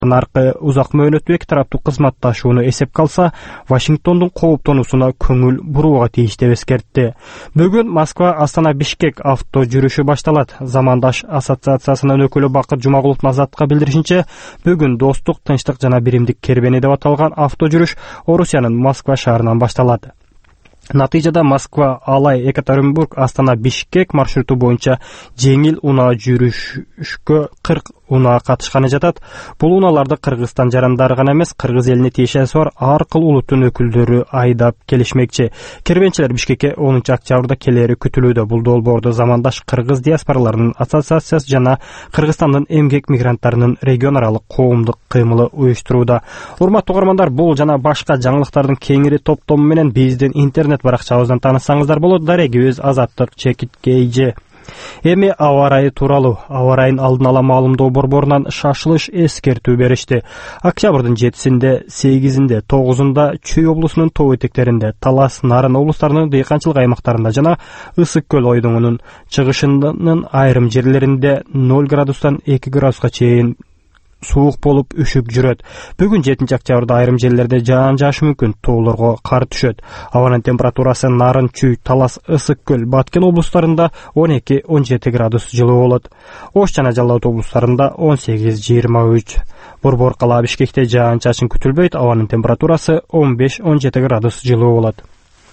аркы узак мөөнөттүү эки тараптуу кызматташууну эсепке алса, Вашингтондун кооптонуусуна көңүл бурууга тийиш деп эскертти. Бүгүн Москва Астана Бишкек авто жүрүшү башталат. Замандаш ассоциациясынын өкүлү Бакыт Жумагулов Азаттыкка билдиришинче, бүгүн достук, тынчтык жана биримдик кербени деп аталган авто жүрүш Орусиянын Москва шаарынан башталат. Натыйжада Москва, Алай, Екатеринбург, Астана Бишкек маршруту боюнча жеңил унаа жүрүшкө 40 унаа катышканы жатат. Бул унааларды Кыргызстан жарандары гана эмес, Кыргыз элине тиешеси бар ар кыл улуттун өкүлдөрү айдап келишмекчи. Кербенчилер Бишкекке 10 октябрда келери күтүлүүдө. Бул долбоорду замандаш Кыргыз диаспораларынын ассоциациясы жана Кыргызстандын эмгек мигранттарынын регион аралык коомдук кыймылы уюштурууда. Урматтуу угармандар, бул жана башка жаңылыктардын кеңири топтому менен биздин интернет баракчабыздан таанысаңыздар болот. Дарегибиз Азаттык _KG. Эми аба ырайы тууралуу. Аба ырайын алдын ала маалымдоо борборунан шашылыш эскертүү беришти. Октябрдын 7-синде, 8-инде, 9-унда Чүй облусунун тоо этектеринде, Талас, Нарын облустарынын дыйканчылык аймактарында жана Ысык көл ойдоңунун чыгышынын айрым жерлеринде 0 градустан 2 градуска чейин суук болуп үшүп жүрөт. Бүгүн 7 октябрда айрым жерлерде жаан жаашы мүмкүн, тоолорго кар түшөт. Абанын температурасы Нарын, Чүй, Талас, Ысык көл, Баткен облустарында 12-17 градус жылуу болот. Ош жана Жалал Абад облустарында 18-23. Борбор кала Бишкекте жаан чачын күтүлбөйт. Абанын температурасы 15-17 градус жылуу болот.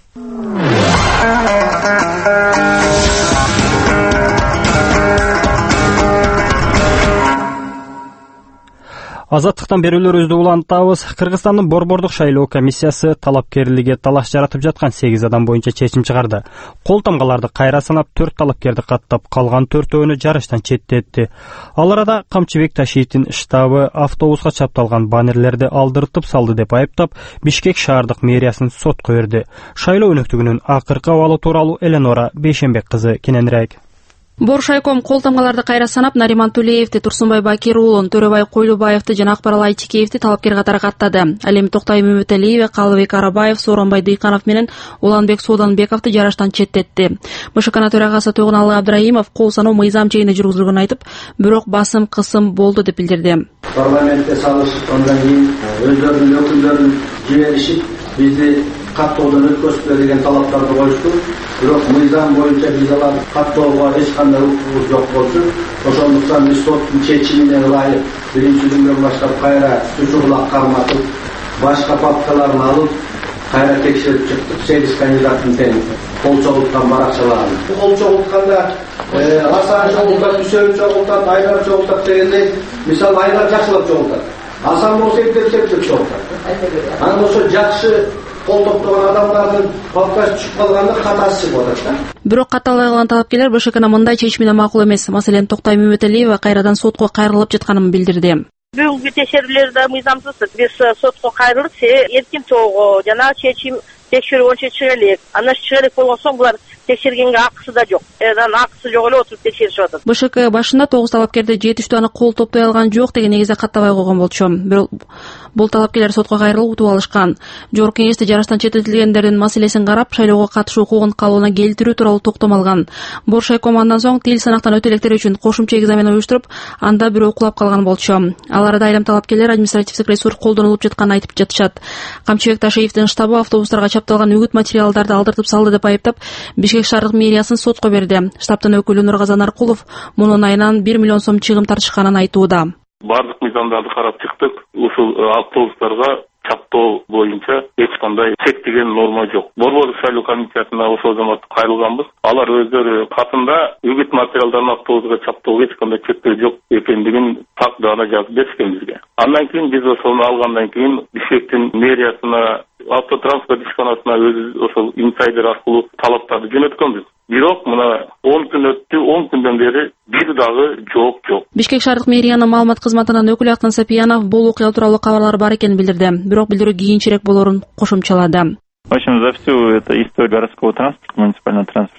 Азаттыктан берүүлөрүбүздү улантабыз. Кыргызстандын борбордук шайлоо комиссиясы талапкерлиге талаш жаратып жаткан 8 адам боюнча чечим чыгарды. Кол тамгаларды кайра санап 4 талапкерди каттап, калган 4-өөнү жарыштан четтетти. Ал арада Камчыбек Ташиевдин штабы автобуска чапталган баннерлерди алдыртып салды деп айыптап, Бишкек шаардык мэриясын сотко берди. Шайлоо өнөктүгүнүн акыркы абалы тууралуу Эленора Бейшенбек кызы кененирээк. Боршайком кол тамгаларды кайра санап, Нариман Тулеевди, Турсунбай Бакир уулун, Төрөбай Койлубаевди жана Акбарал Айтикеевди талапкер катары каттады. Ал эми Токтай Мөмөталиев, Калыбек Арабаев, Сооронбай Дыйканов менен Уланбек Сууданбековду жарыштан четтетти. БШКнын төрагасы Тогуналалы Абдрайымов кол саноо мыйзам чегинде жүргүзүлгөнүн айтып, бирок басым кысым болду деп билдирди. Парламентте салышып, андан кийин өздөрүнүн өкүлдөрүн жиберишип, бизди каттоодон өткөзүп деген талаптарды коюшту. Бирок мыйзам боюнча биз аларды каттоого эч кандай укугубуз жок болчу. Ошондуктан биз соттун чечимине ылайык 1-күндөн баштап кайра сүзүү кулак карматып, башка папкаларын алып, кайра текшерип чыктык. 8 кандидаттын тең кол чогулткан баракчаларын. Кол чогултканда Асан чогултат, Үсөйүн чогултат, Айдар чогултат дегендей, мисалы Айдар жакшылап чогултат. Асан болсо эптеп чогултат. Анан ошо жакшы кол топтогон адамдардын папкасы түшүп калганда катасы чыгып атат да. Бирок катталбай калган талапкерлер БШКнын мындай чечимине макул эмес. Маселен, Токтай Мөмөталиева кайрадан сотко кайрылып жатканын билдирди. Бүгүнкү текшерүүлөр да мыйзамсыз. Биз сотко кайрылып, эркин тоого жана чечим текшерүү боюнча чыга элек. Анан чыга элек болгон соң булар текшергенге акысы да жок. Анан акысы жок эле отуруп текшеришип атат. БШК башында 9 талапкерди жетиштүү аны кол топтой алган жок деген негизде каттабай койгон болчу. Бирок бул талапкерлер сотко кайрылып утуп алышкан. Жогорку кеңеште жарыштан четтетилгендердин маселесин карап, шайлоого катышуу укугун калыбына келтирүү тууралуу токтом алган. Боршайком андан соң тил санактан өтө электер үчүн кошумча экзамен уюштуруп, анда бирөө кулап калган болчу. Ал арада айрым талапкерлер административдик ресурс колдонулуп жатканын айтып жатышат. Камчыбек Ташиевдин штабы автобустарга чапталган үгүт материалдарды алдыртып салды деп айыптап, Бишкек шаардык мэриясын сотко берди. Штабтын өкүлү Нургазан Аркулов мунун айынан 1 миллион сом чыгым тартышканын айтууда. Бардык мыйзамдарды карап чыктык. Ушул автобустарга чаптоо боюнча эч кандай чектеген норма жок. Борбордук шайлоо комиссиясына ошол замат кайрылганбыз. Алар өздөрү катында үгүт материалдарын автобуска чаптоого эч кандай чектөө жок экендигин тагдана жазып беришкен бизге. Андан кийин биз ошону алгандан кийин Бишкектин мэриясына, автотранспорт ишканасына ошол инсайдер аркылуу талаптарды жөнөткөнбүз. Бирок мына 10 күн өттү, 10 күндөн бери бир дагы жооп жок. Бишкек шаардык мэриянын маалымат кызматынын өкүлү Актан Сапиянов бул окуя тууралуу кабарлар бар экенин билдирди. Бирок билдирүү кийинчерээк болорун кошумчалады. В общем, за всю эту историю городского транспорта, муниципального транспорта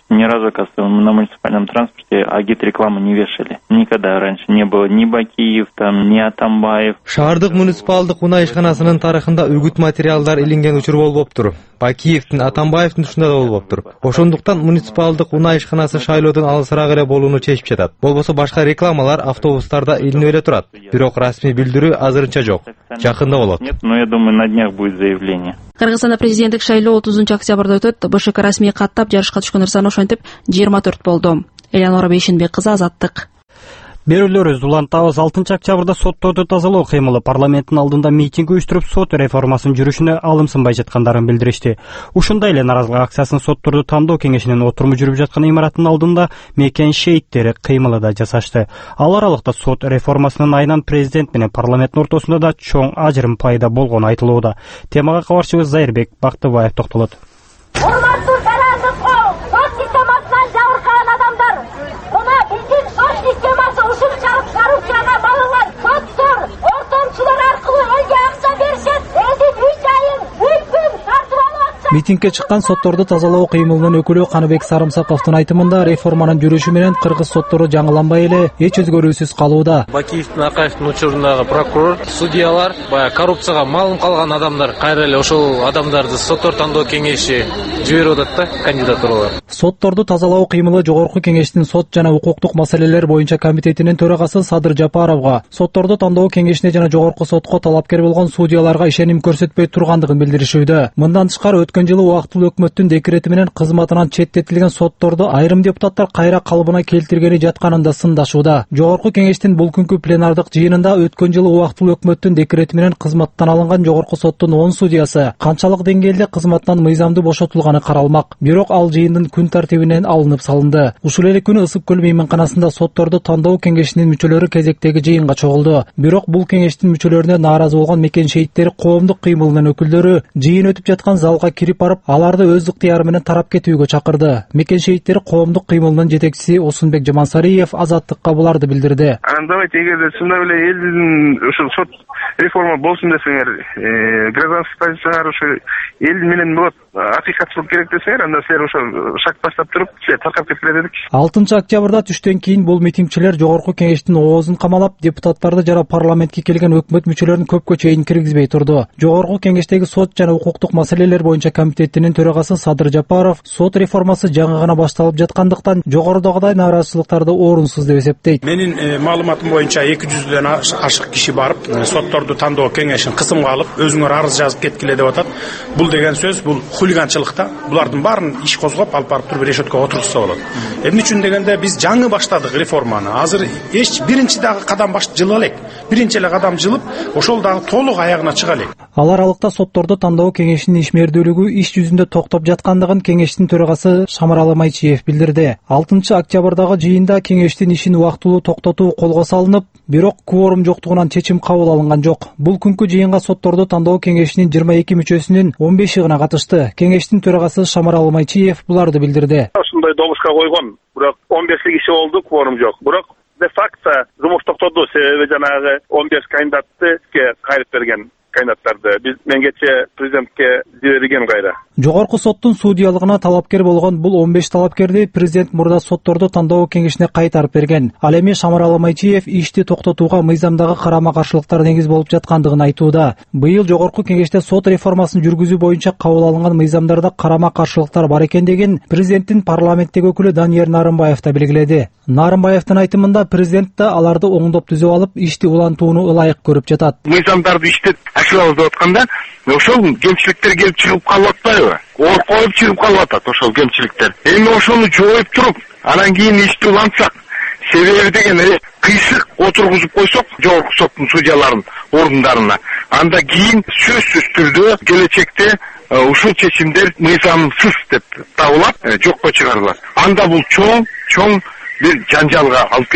Ни разу, оказывается, на муниципальном транспорте агит-рекламу не вешали. Никогда раньше не было ни Бакиев, там, ни Атамбаев. Шаардык муниципалдык унаа ишканасынын тарыхында үгүт материалдар илинген учур болуптур. Бакиевдин, Атамбаевдин ушунда да болуптур. Ошондуктан муниципалдык унаа ишканасы шайлоодон алысыраак эле болууну чечип жатат. Болбосо башка рекламалар автобустарда илинип эле турат. Бирок расмий билдирүү азырынча жок. Жакында болот. Нет, но я думаю, на днях будет заявление. Кыргызстанда президенттик шайлоо 30 октябрда өтөт. БШК расмий каттап жарышка түшкөндөр саны ошентип 24 болду. Элеонора Бейшенбек кызы, Азаттык. Берүүлөрүбүз улантабыз. 6 октябрда сотторду тазалоо кыймылы парламенттин алдында митинг уюштуруп, сот реформасын жүрүшүнө алымсынбай жаткандарын билдиришти. Ушундай эле наразылык акциясын сотторду тандоо кеңешинин отуруму жүрүп жаткан имараттын алдында мекен шейиттери кыймылы да жасашты. Ал аралыкта сот реформасынын айынан президент менен парламенттин ортосунда да чоң ажырым пайда болгону айтылууда. Темага кабарчыбыз Зайырбек Бактыбаев токтолот. Урматтуу тараздык кол, сот системасынан жабыркаган адамдар, мына биздин сот системасы ушул чарыкчарга багылган соттор, ортомчулар аркылуу элге акча беришет, элдин үй-жайын, мүлкүн тартып алып. Митингге чыккан сотторду тазалоо кыймылынын өкүлү Каныбек Сарымсаковдун айтымында реформанын жүрүшү менен кыргыз соттору жаңыланбай эле эч өзгөрүүсүз калууда. Бакиевдин, Акаевдин учурундагы прокурор, судьялар, баягы коррупцияга малым калган адамдар кайра эле ошол адамдарды соттор тандоо кеңеши жиберип атат да, кандидатуралар. Сотторду тазалоо кыймылы Жогорку кеңештин сот жана укуктук маселелер боюнча комитетинин төрагасы Садыр Жапаровго, сотторду тандоо кеңешине жана Жогорку сотко талапкер болгон судьяларга ишеним көрсөтпөй тургандыгын билдиришүүдө. Мындан тышкары өткөн жылы убактылуу өкмөттүн декрети менен кызматынан четтетилген сотторду айрым депутаттар кайра калыбына келтиргени жатканын да сындашууда. Жогорку кеңештин бул күнкү пленардык жыйынында өткөн жылы убактылуу өкмөттүн декрети менен кызматтан алынган Жогорку соттун 10 судьясы канчалык деңгээлде кызматтан мыйзамдуу бошотулганы каралмак. Бирок ал жыйындын күн тартибинен алынып салынды. Ушул эле күнү Ысык көл мейманканасында сотторду тандоо кеңешинин мүчөлөрү кезектеги жыйынга чогулду. Бирок бул кеңештин мүчөлөрүнө нааразы болгон мекен шейиттери коомдук кыймылынын өкүлдөрү жыйын өтүп жаткан залга кирип барып, аларды өз ыктыяры менен тарап кетүүгө чакырды. Мекен шейиттери коомдук кыймылынын жетекчиси Осунбек Жамансариев Азаттыкка буларды билдирди. Давайте, эгерде чындап эле элдин ушул сот реформа болсун десеңер, гражданский позицияңар ушу эл менен болот, акыйкатчылык керек десеңер, анда силер ошо шаг баштап туруп, силер таркап кеткиле дедик. 6 октябрда түштөн кийин бул митингчилер Жогорку кеңештин оозун камалап, депутаттарды жана парламентке келген өкмөт мүчөлөрүн көпкө чейин киргизбей турду. Жогорку кеңештеги сот жана укуктук маселелер боюнча комитетинин төрагасы Садыр Жапаров сот реформасы жаңы гана башталып жаткандыктан жогорудагыдай нааразычылыктарды орунсуз деп эсептейт. Менин маалыматым боюнча 200дөн ашык киши барып, сотторду тандоо кеңешин кысымга алып, өзүңөр арыз жазып кеткиле деп атат. Бул деген сөз, бул хулиганчылыкта. Булардын баарын иш козгоп алып барып туруп решеткага отургузса болот. Эмне үчүн дегенде биз жаңы баштадык реформаны. Азыр биринчи дагы кадам жылы элек. Биринчи эле кадам жылып, ошол дагы толук аягына чыга элек. Ал аралыкта сотторду тандоо кеңешинин ишмердүүлүгү иш жүзүндө токтоп жаткандыгын кеңештин төрагасы Шамаралы Майчиев билдирди. 6 октябрдагы жыйында кеңештин ишин убактылуу токтотуу колго салынып, бирок кворум жоктугунан чечим кабыл алынган жок. Бул күнкү жыйынга сотторду тандоо кеңешинин 22 мүчөсүнүн 15 гана катышты. Кеңештин төрагасы Шамаралы Майчиев буларды билдирди. Ушундай добушка койгон, бирок 15 киши болду, кворум жок. Бирок де факто жумуш токтоду, себеби жанагы 15 кандидатты кайрып берген кандидаттарды биз менгече президентке жиберген кайра. Жогорку соттун судьялыгына талапкер болгон бул 15 талапкерди президент мурда сотторду тандоо кеңешине кайтарып берген. Ал эми Шамаралы Майчиев ишти токтотууга мыйзамдагы карама-каршылыктар негиз болуп жаткандыгын айтууда. Быйыл жогорку кеңеште сот реформасын жүргүзүү боюнча кабыл алынган мыйзамдарда карама-каршылыктар бар экендигин президенттин парламенттеги өкүлү Данияр Нарымбаев да белгиледи. Нарымбаевдин айтымында президент да аларды оңдоп түзүп алып, ишти улантууну ылайык көрүп жатат. Мыйзамдарды иштеп ашылабыз деп атканда, ошол кемчиликтер келип чыгып калып атпайбы? Ор коюп чыгып калып атат ошол кемчиликтер. Эми ошону жооп туруп, анан кийин ишти улантсак, себеби деген кыйсык отургузуп койсок жогорку соттун судьяларын орундарына, анда кийин сөзсүз түрдө келечекте ушул чечимдер мыйзамсыз деп табылат, жокко чыгарылат. Анда бул чоң бир жанжалга алып келет.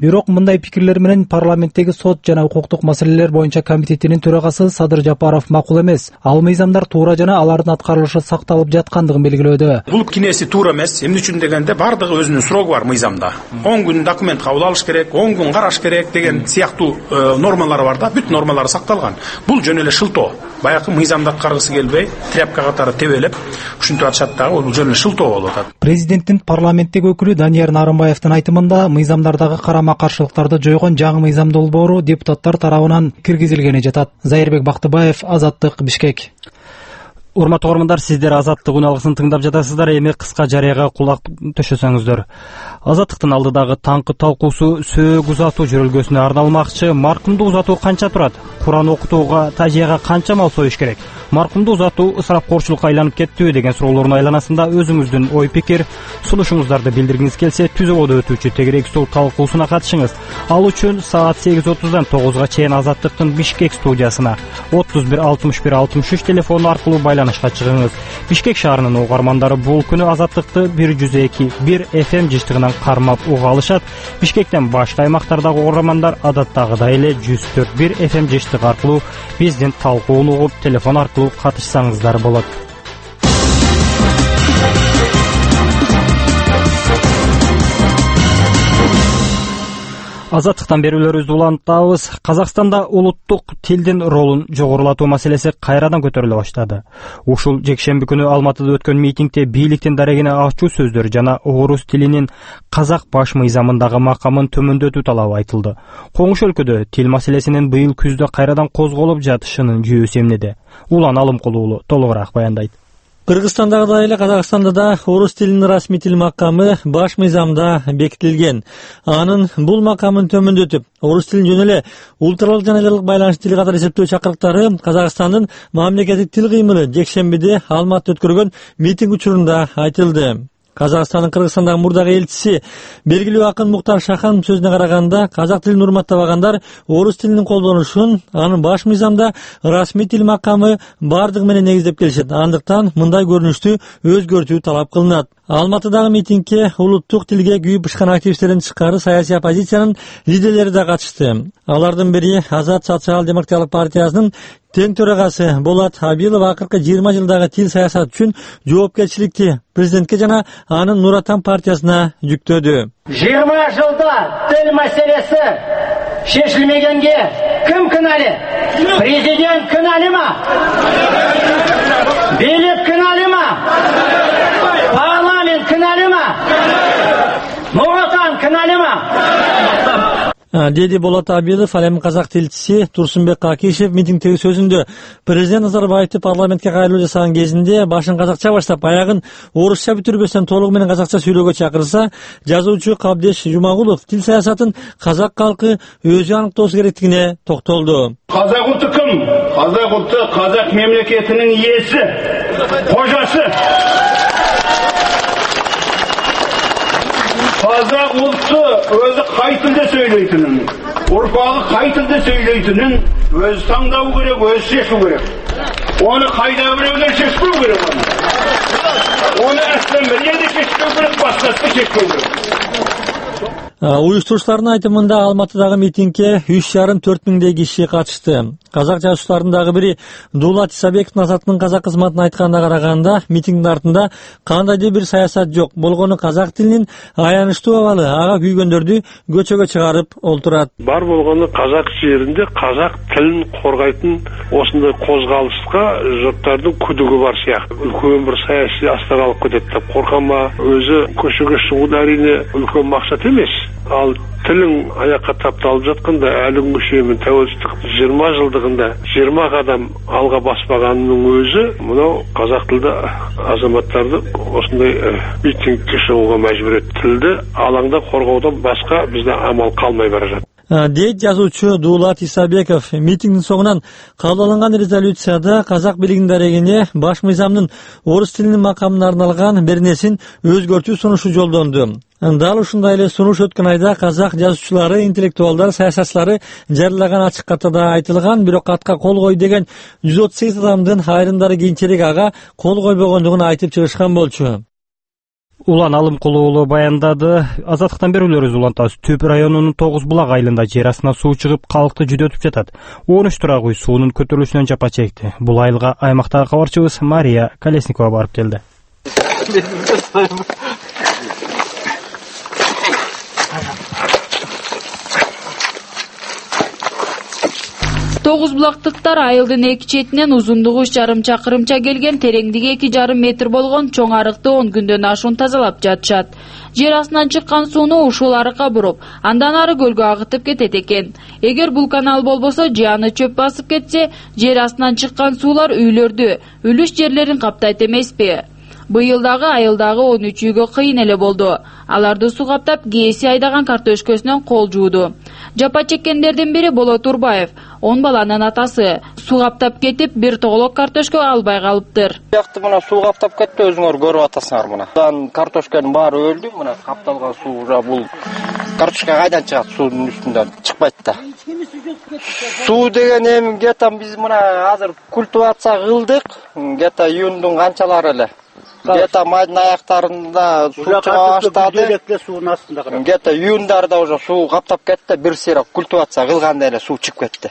Бирок мындай пикирлер менен парламенттеги сот жана укуктук маселелер боюнча комитетинин төрагасы Садыр Жапаров макул эмес. Ал мыйзамдар туура жана алардын аткарылышы сакталып жаткандыгын белгилөөдө. Бул кинеси туура эмес. Эмне үчүн дегенде бардыгы өзүнүн срогу бар мыйзамда. 10 күн документ кабыл алыш керек, 10 күн караш керек деген сыяктуу нормалар бар да, бүт нормалар сакталган. Бул жөн эле шылтоо. Баягы мыйзамды аткаргысы келбей, тряпка катары тебелеп, ушинтип атышат дагы, бул жөн эле шылтоо болуп атат. Президенттин парламенттеги өкүлү Данияр Нарымбаевдин айтымында мыйзамдардагы карама-каршылыктарды жойгон жаңы мыйзам долбоору депутаттар тарабынан киргизилгени жатат. Зайырбек Бактыбаев, Азаттык, Бишкек. Урматтуу көрөрмандар, сиздер Азаттык уналысын тыңдап жатасыздар. Эми кыска жарыяга кулак төшөсөңүздөр. Азаттыктын алдыдагы таңкы талкуусу сөөгү узатуу жөрөлгөсүнө арналмакчы. Маркумду узатуу канча турат? Куран окутууга, тажияга канча мал союш керек? Маркумду узатуу ысырапкорчулукка айланып кеттиби деген суроолордун айланасында өзүңүздүн ой пикир, сунушуңуздарды билдиргиңиз келсе, түзөбодо өтүүчү тегерек стол талкуусуна катышыңыз. Ал үчүн саат 8:30дан 9га чейин Азаттыктын Бишкек студиясына 31 61 63 телефону аркылуу байланышка чыгыңыз. Бишкек шаарынын угармандары бул күнү Азаттыкты 102.1 FM жыштыгынан кармап уга алышат. Бишкектен башка аймактардагы угармандар адаттагыдай эле 104.1 FM жыштыгы аркылуу биздин талкууну угуп, телефон аркылуу катышсаңыздар болот. Азаттыктан берүүлөрүбүздү улантабыз. Казакстанда улуттук тилдин ролун жогорулатуу маселеси кайрадан көтөрүлө баштады. Ушул жекшемби күнү Алматыда өткөн митингде бийликтин дарегине ачуу сөздөр жана орус тилинин казак баш мыйзамындагы макамын төмөндөтүү талабы айтылды. Коңуш өлкөдө тил маселесинин быйыл күздө кайрадан козголуп жатышынын жүйөсү эмнеде? Улан Алымкулуу уулу толугураак баяндайт. Кыргызстандагыдай эле Казакстанда да орус тилинин расмий тил макамы баш мыйзамда бекитилген. Анын бул макамын төмөндөтүп, орус тилин жөн эле улуттаралык жана элдик байланыш тили катары эсептөө чакырыктары Казакстандын мамлекеттик тил кыймылы жекшембиде Алматыда өткөргөн митинг учурунда айтылды. Казакстандын Кыргызстандагы мурдагы элчиси белгилүү акын Муктар Шахан сөзүнө караганда, казак тилин урматтабагандар орус тилинин колдонушун, анын баш мыйзамда расмий тил макамы бардыгы менен негиздеп келишет. Андыктан мындай көрүнүштү өзгөртүү талап кылынат. Алматыдагы митингге улуттук тилге күйүп бышкан активисттердин тышкары саясий оппозициянын лидерлери да катышты. Алардын бири Азат социал-демократиялык партиясынын тең төрагасы Болот Абилов акыркы 20 жылдагы тил саясат үчүн жоопкерчиликти президентке жана анын Нур Отан партиясына жүктөдү. 20 жылда тил маселеси шешилмегенге ким кінәлі? Президент кінәлі ма? Бийлик кінәлі ма? Парламент кінәлі ма? Нур Отан кінәлі ма? Деди Болот Абилов. Ал эми казак тилчиси Турсунбек Какишев митингдеги сөзүндө президент Назарбаевди парламентке кайрылуу жасаган кезинде башын казакча баштап, аягын орусча бүтүрбөстөн толугу менен казакча сүйлөөгө чакырса, жазуучу Кабдеш Жумагулов тил саясатын казак калкы өзү аныктоосу керектигине токтолду. Казак улту ким? Казак улту казак мемлекетинин ээси, кожасы. Казак улту өзү кай тилде сөйлөйтүнүн, урпагы кай тилде сөйлөйтүнүн өзү таңдау керек, өзү чечүү керек. Оны кайда бирөөлөр чечпөө керек аны. Оны аслан бир жерде чечпөө керек, башкасы чечпөө керек. Уюштуруучулардын айтымында Алматыдагы митингге 3,5–4 миңдей киши катышты. Казак жазуучулардын дагы бири Дулат Исабековдун Азаттыктын казак кызматына айтканына караганда, митингдин артында кандайдыр бир саясат жок. Болгону казак тилинин аянычтуу абалы ага күйгөндөрдү көчөгө чыгарып олтурат. Бар болгону казак жеринде казак тилин коргойтун осундай козголушка журттардын күдүгү бар сыяктуу. Үлкөн бир саясий астар алып кетет деп корконма. Өзү көчөгө чыгуу әрине үлкөн максат эмес. Ал тилин аякка тапталып жатканда әлі күнгө чейин тәуелсиздик 20 жылдыгында 20 адам алга баспаганынын өзү мынау казак тилде азаматтарды осундай митингке чыгууга мажбур этти. Тилди алаңда коргоодон башка бизде амал калмай бара жатат. Дейт жазуучу Дулат Исабеков. Митингдин соңунан кабыл алынган резолюцияда казак бийлигинин дарегине баш мыйзамдын орус тилинин макамына арналган бернесин өзгөртүү сунушу жолдонду. Дал ушундай эле сунуш өткөн айда казак жазуучулары, интеллектуалдар, саясатчылары жарыялаган ачык катта айтылган, бирок атка кол кой деген 138 адамдын айрымдары кийинчерээк ага кол койбогондугун айтып чыгышкан болчу. Улан Алымкулы уулу баяндады. Азаттыктан берүүлөрүбүз улантабыз. Түп районунун 9 булак айылында жер астына суу чыгып, калкты жүдөтүп жатат. 13 турак үй суунун көтөрүлүшүнөн жапа чекти. Бул айылга аймактагы кабарчыбыз Мария Колесникова барып келди. Тогуз булактыктар айылдын эки четинен узундугу 3,5 чакырымча келген, тереңдиги 2,5 метр болгон чоң арыкты 10 күндөн ашуун тазалап жатышат. Жер астынан чыккан сууну ушул арыкка буруп, андан ары көлгө агытып кетет экен. Эгер бул канал болбосо, же аны чөп басып кетсе, жер астынан чыккан суулар үйлөрдү, үлүш жерлерин каптайт эмеспи? Быйыл дагы айылдагы 13 үйгө кыйын эле болду. Аларды суу каптап, кээси айдаган картөшкөсүнөн кол жууду. Жапа чеккендердин бири Болот Турбаев, 10 баланын атасы. Суу каптап кетип, бир тоголок картөшкө албай калыптыр. Бияқты мына суу каптап кетти, өзүңөр көрүп атасыңар мына. Картөшкөнүн баары өлдү, мына капталган суу бул картошка кайдан чыгат? Суунун үстүндөн чыкпайт да. Суу деген эми где-то биз мына азыр культивация кылдык, где-то июндун канчалары эле. Где-то майдын аяктарында суу чыга баштады. Где-то июндарда уже суу каптап кетти, бир сыйра культивация кылганда эле суу чыгып кетти.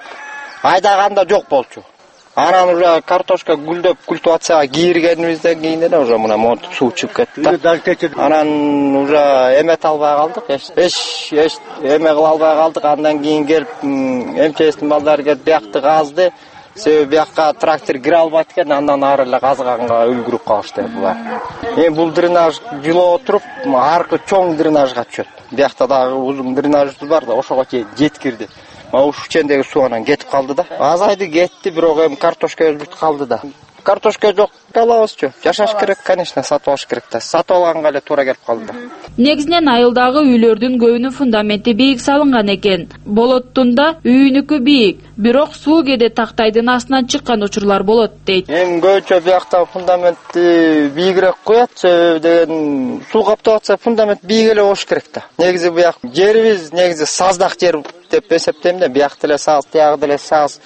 Айдаганда жок болчу. Анан уже картошка гүлдөп культивацияга кийиргенибизден кийин эле уже мына монтип суу чыгып кетти. Анан уже эмет албай калдык. Эч эме кыла албай калдык. Андан кийин келип МЧСтин балдары келип биякты казды. Себеби биякка трактор кире албайт экен, андан ары эле казганга үлгүрүп калышты булар. Эми бул дренаж жылоо туруп, аркы чоң дренажга түшөт. Биякта дагы узун дренажыбыз бар да, ошого жеткирди. Ушу чендеги суу анан кетип калды да. Азайды кетти, бирок эми картошка бүтүп калды да. Картошка жок, алабызчы. Жашаш керек, конечно, сатып алыш керек да. Сатып алганга эле туура келип калды да. Негизинен айылдагы үйлөрдүн көбүнүн фундаменти бийик салынган экен. Болоттун да үйүнүкү бийик, бирок суу кээде тактайдын астынан чыккан учурлар болот дейт. Эми көбүнчө биякта фундаментти бийигирээк коет, себеби деген суу каптап атса фундамент бийик эле болуш керек да. Негизи бияк жерибиз негизи саздак жер деп эсептейм да, биякта эле саз, тиягы эле саз.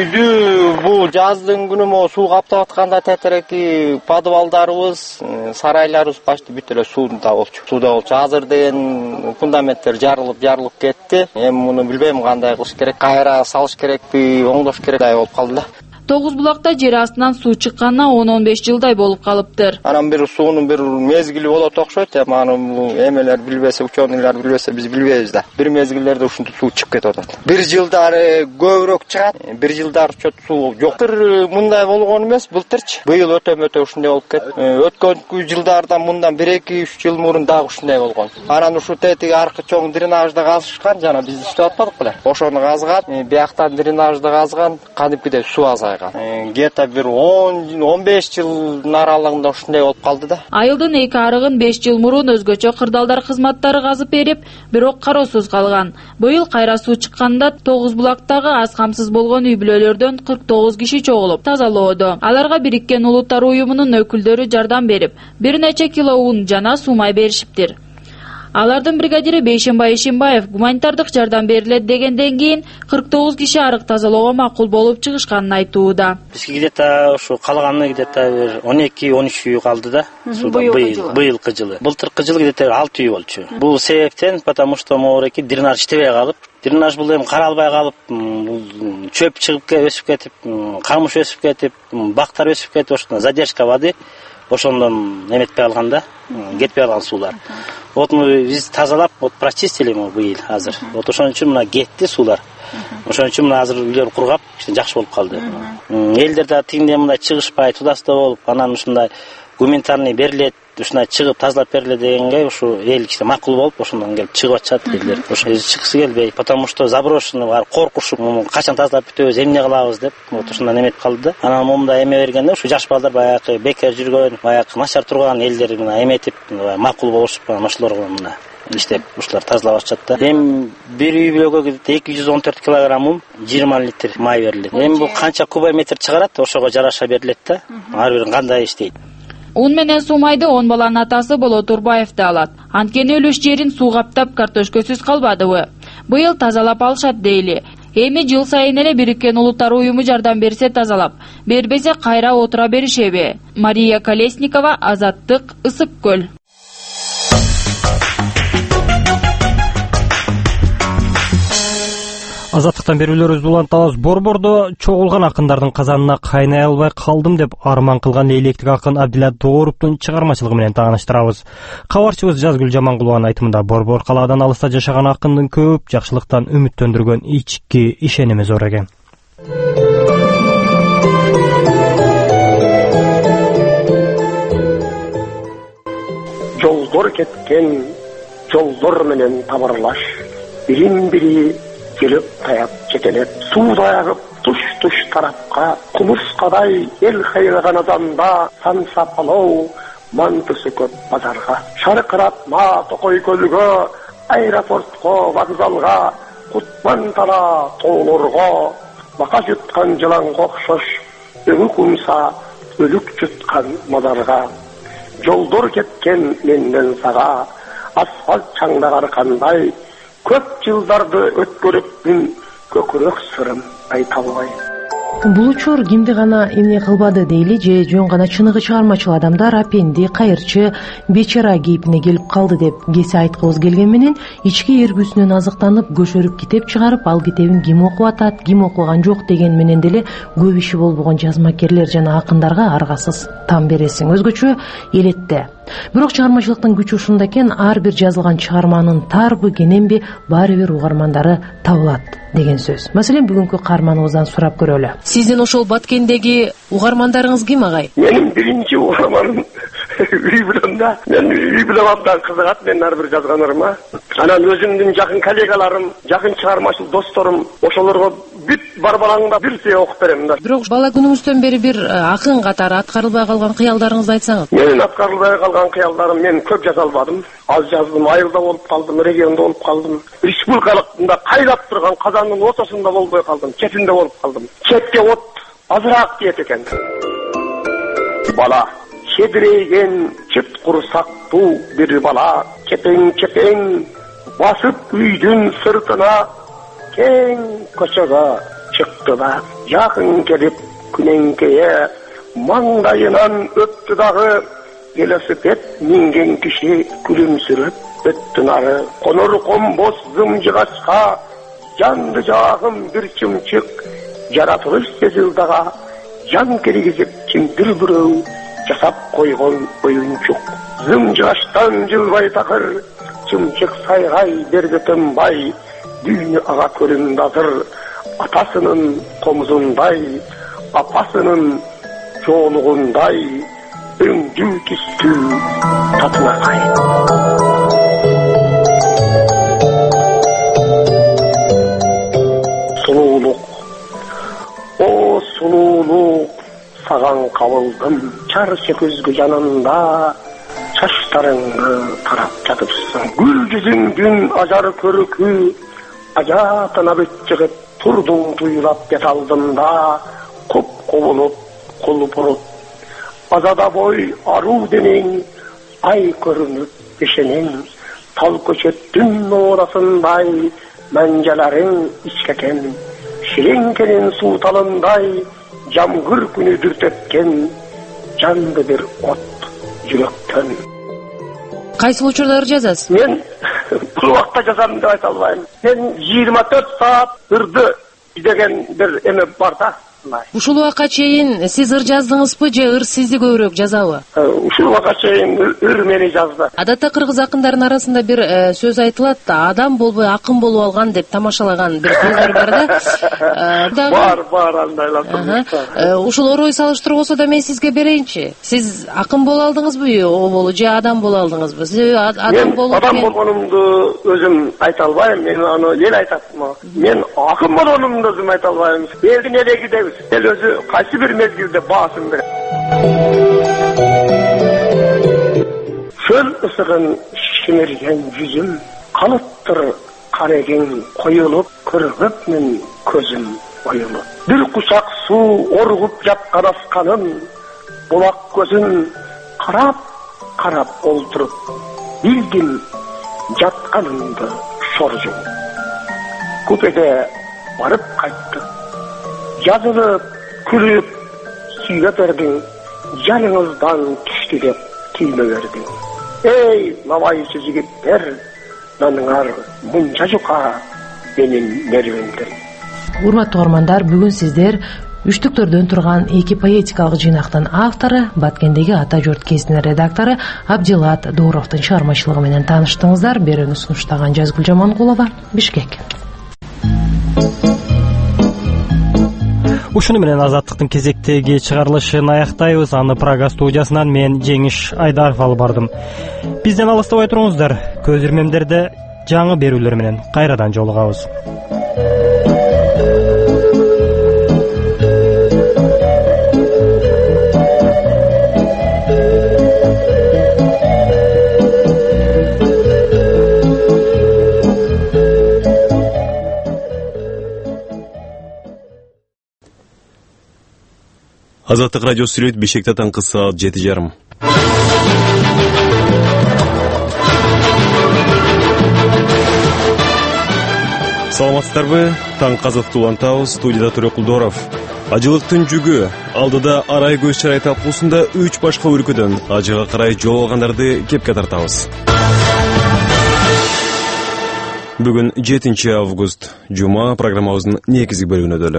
Үйдү бул жаздын күнү могу суу каптап атканда тетереки подвалдарыбыз, сарайларыбыз почти бүт эле сууда болчу. Азыр деген фундаменттер жарылып кетти. Эми муну билбейм кандай кылыш керек, кайра салыш керекпи, оңдош керекпи болуп калды да. Тогуз булакта жер астынан суу чыкканына 10-15 жылдай болуп калыптыр. Анан бир суунун бир мезгили болот окшойт, эми аны эмелер билбесе, ученыйлар билбесе, биз билбейбиз да. Бир мезгиллерде ушинтип суу чыгып кетип атат. Бир жылдары көбүрөөк чыгат, бир жылдары чөт суу жок. Мындай болгон эмес, былтырчы. Быйыл өтө ушундай болуп кетти. Өткөн жылдарда мындан 1-2-3 жыл мурун дагы ушундай болгон. Анан ушу тетиги аркы чоң дренажды казышкан, жана биз иштеп атпадык беле. Ошону казган, бияктан дренажды казган, кадимкидей суу азайган. Где-то бир 10-15 жылдын аралыгында ушундай болуп калды да. Айылдын эки арыгын 5 жыл мурун өзгөчө кырдаалдар кызматтары казып берип, бирок кароосуз калган. Быйыл кайра суу чыкканда 9 булактагы аз камсыз болгон үй бүлөлөрдөн 49 киши чогулуп тазалоодо. Аларга Бириккен Улуттар уюмунун өкүлдөрү жардам берип, бир нече кило ун жана суу-май беришиптир. Алардын бригадири Бейшенбай Ишимбаев гуманитардык жардам берилет дегенден кийин 49 киши арык тазалоого макул болуп чыгышканын айтууда. Бизге где-то ушу калганы где-то 12-13 үй калды да. Быйылкы жылы. Былтыркы жылы где-то 6 үй болчу. Бул себептен, потому что могуреки дренаж иштебей калып, дренаж бул эми каралбай калып, чөп чыгып өсүп кетип, камыш өсүп кетип, бактар өсүп кетип, ошондон задержка воды ошондон эметпей калган да, кетпей калган суулар. Вот мы биз тазалап, вот прочистили мы быйыл азыр. Вот ошон үчүн мына кетти суулар. Ошон үчүн мына азыр үйлөр кургап, жакшы болуп калды. Элдер да тигиндей мындай чыгышпай, тудасты болуп, анан ушундай гуманитарный берилет, ушундай чыгып тазалап берилет дегенге ушу эл киши макул болуп, ошондон келип чыгып атышат элдер. Ошо чыккысы келбей, потому что заброшенный бар, коркушуп, качан тазалап бүтөбүз, эмне кылабыз деп, вот ошондон эметип калды да. Анан момундай эме бергенде ушу жаш балдар баягы бекер жүргөн, баягы начар турган элдер мына эметип, макул болушуп, ошолорго мына иштеп, ушулар тазалап атышат да. Эми бир үй бүлөгө 214 килограмм ун, 20 литр май берилет. Эми бул канча кубометр чыгарат, ошого жараша берилет да. Ар бир кандай иштейт. Un менен суу-майды 10 баланын атасы Болот Турбаев да алат. Анткени үлүш жерин суу каптап картөшкөсүз калбадыбы? Быйыл тазалап алышат дейли. Эми жыл сайын эле Бириккен Улуттар уюму жардам берсе тазалап, бербесе кайра отура беришеби? Мария Колесникова, Азаттык, Ысык көл. Азаттыктан берүүлөрүбүздү улантабыз. Борбордо чогулган акындардын казанына кайнай албай калдым деп арман кылган электик акын Абдилла Дооруптун чыгармачылыгы менен тааныштырабыз. Кабарчыбыз Жазгүл Жамангулованын айтымында борбор калаадан алыста жашаган акындын көп жакшылыктан үмүттөндүргөн ички ишеними зор экен. Жолдор кеткен жолдор менен табарлаш, бирин-бири келіп таяп жетелеп, сууда агып туш-туш тарапка, кумурскадай эл хайраган адамда сан сапалоо, мантысы көп базарга. Шаркырат ма Токой көлгө, аэропортко, вокзалга, кутман тала тоолорго, бака жуткан жыланга окшош, өңү кумса, өлүк жуткан мазарга. Жолдор кеткен менден сага, асфальт чаңдаган кандай, көп жылдарды өткөрүпмүн, көкүрөк сырым айта албай. Бул учур кимди гана эмне кылбады дейли же жөн гана чыныгы чыгармачыл адамдар апенди, кайырчы, бечара кейпине келип калды деп кесе айткыбыз келген менен ички эргүүсүнөн азыктанып көшөрүп китеп чыгарып, ал китебин ким окуп атат, ким окуган жок деген менен деле көп иши болбогон жазмакерлер жана акындарга аргасыз там бересиң. Өзгөчө элетте. Бирок чыгармачылыктын күчү ушунда экен, ар бир жазылган чыгарманын тарбы кененби баары бир угармандары табылат деген сөз. Маселен, бүгүнкү каарманыбыздан сурап көрөлү. Сиздин ошол Баткендеги угармандарыңыз ким, агай? Менин биринчи угарманым үй билем да. Мен үй билем абдан кызыгат менин ар бир жазгандарыма. Анан өзүмдүн жакын коллегаларым, жакын чыгармачыл досторум, ошолорго бүт барбалаңда бир сыя окуп берем да. Бирок бала күнүңүздөн бери бир акын катары аткарылбай калган кыялдарыңызды айтсаңыз. Менин аткарылбай калган кыялдарым, мен көп жаза албадым. Аз жаздым, айылда болуп калдым, региондо болуп калдым. Республикалыкта кайнап турган казандын ортосунда болбой калдым, четинде болуп калдым. Четке от азыраак тиет экен. Бала чедирейген чыт курсактуу бир бала, чепең-чепең басып үйдүн сыртына, кең көчөгө чыкты да, жакын келип күнөңкөйө маңдайынан өттү дагы, велосипед минген киши күлүмсүрөп өттү нары. Конор комбос зымжыгачка жанды жагым бир чымчык, жаратылыш сезилдага жан киргизип кимдир бирөө жасап койгон оюнчук. Зымжыгачтан жылбай такыр, чымчык сайгай берди тынбай, дүйнө ага көрүндү азыр, атасынын комузундай, апасынын жоолугундай, өңдүү түстүү татынакай. Сулуулук, о сулуулук, саган кабылдым, чарчы көзгү жанында, чачтарыңды тарап жатыпсың. Гүл жүзүңдүн ажар көркү, ажатына бүт чыгып, турдуң туйлап бет алдымда, коп-ко болуп, кол буруп, азада бой аруу денең, ай көрүнүп бешенең, тал көчөттүн орасындай, манжаларың ичкекен, ширең суу талындай, жамгыр күнү дүртөткен, жанды бир от жүрөктөн. Кайсыл учурлар жазасыз? Мен бул убакта жазам деп айта албайм. Мен 24 саат ырды деген бир эме бар да. Ушул убакка чейин сиз ыр жаздыңызбы же ыр сизди көбүрөөк жазабы? Ушул убакка чейин ыр мени жазды. Адатта кыргыз акындардын арасында бир сөз айтылат да, адам болбой акын болуп алган деп тамашалаган бир сөздөр бар да. Бар андайлар. Ушул орой салыштырбосо да мен сизге берейинчи. Сиз акын боло алдыңызбы, оболу же адам боло алдыңызбы? Сиз адам болуп адам болгонумду өзүм айта албайм, мен аны эл айтат. Мен акын болгонумду өзүм айта албайм. Элдин элеги деп эл өзү кайсы бир мезгилде баасын берет. Чөл ысыгын шимирген жүзүм, калыптыр карегиң коюлуп, көргөпмүн көзүм оюлуп. Бир кучак суу оргуп жаткан асканын, булак көзүн карап олтуруп, билдим жатканыңды шоржуң. Купеде барып кайттым, жазылып, күлүп, сүйгөп бердиң, жаныңыздан түштү деп кийме бердиң. Эй, лабайчы жигиттер, наныңар мынча жука менин нервимден. Урматтуу угармандар, бүгүн сиздер үчтүктөрдөн турган эки поэтикалык жыйнактын автору, Баткендеги Ата журт гезитинин редактору Абдилат Дууровдун чыгармачылыгы менен тааныштыңыздар. Берүүнү сунуштаган Жазгүл Жамангулова, Бишкек. Ушуну менен Азаттыктын кезектеги чыгарылышын аяктайбыз. Аны Прага студиясынан мен Жеңиш Айдаров алып бардым. Бизден алыстабай туруңуздар. Көз ирмемдерде жаңы берүүлөр менен кайрадан жолугабыз. Азаттык радио сүрөт Бишкекте таңкы саат 7:30. Саламатсыздарбы? Таңкы азаттык улантабыз. Студияда Төрө Кулдоров. Ажылыктын жүгү алдыда арай көз чарай талкуусунда 3 башка өлкөдөн ажыга карай жол алгандарды кепке тартабыз. Бүгүн 7 август, жума, программабыздын негизги бөлүгүнө дөөлө.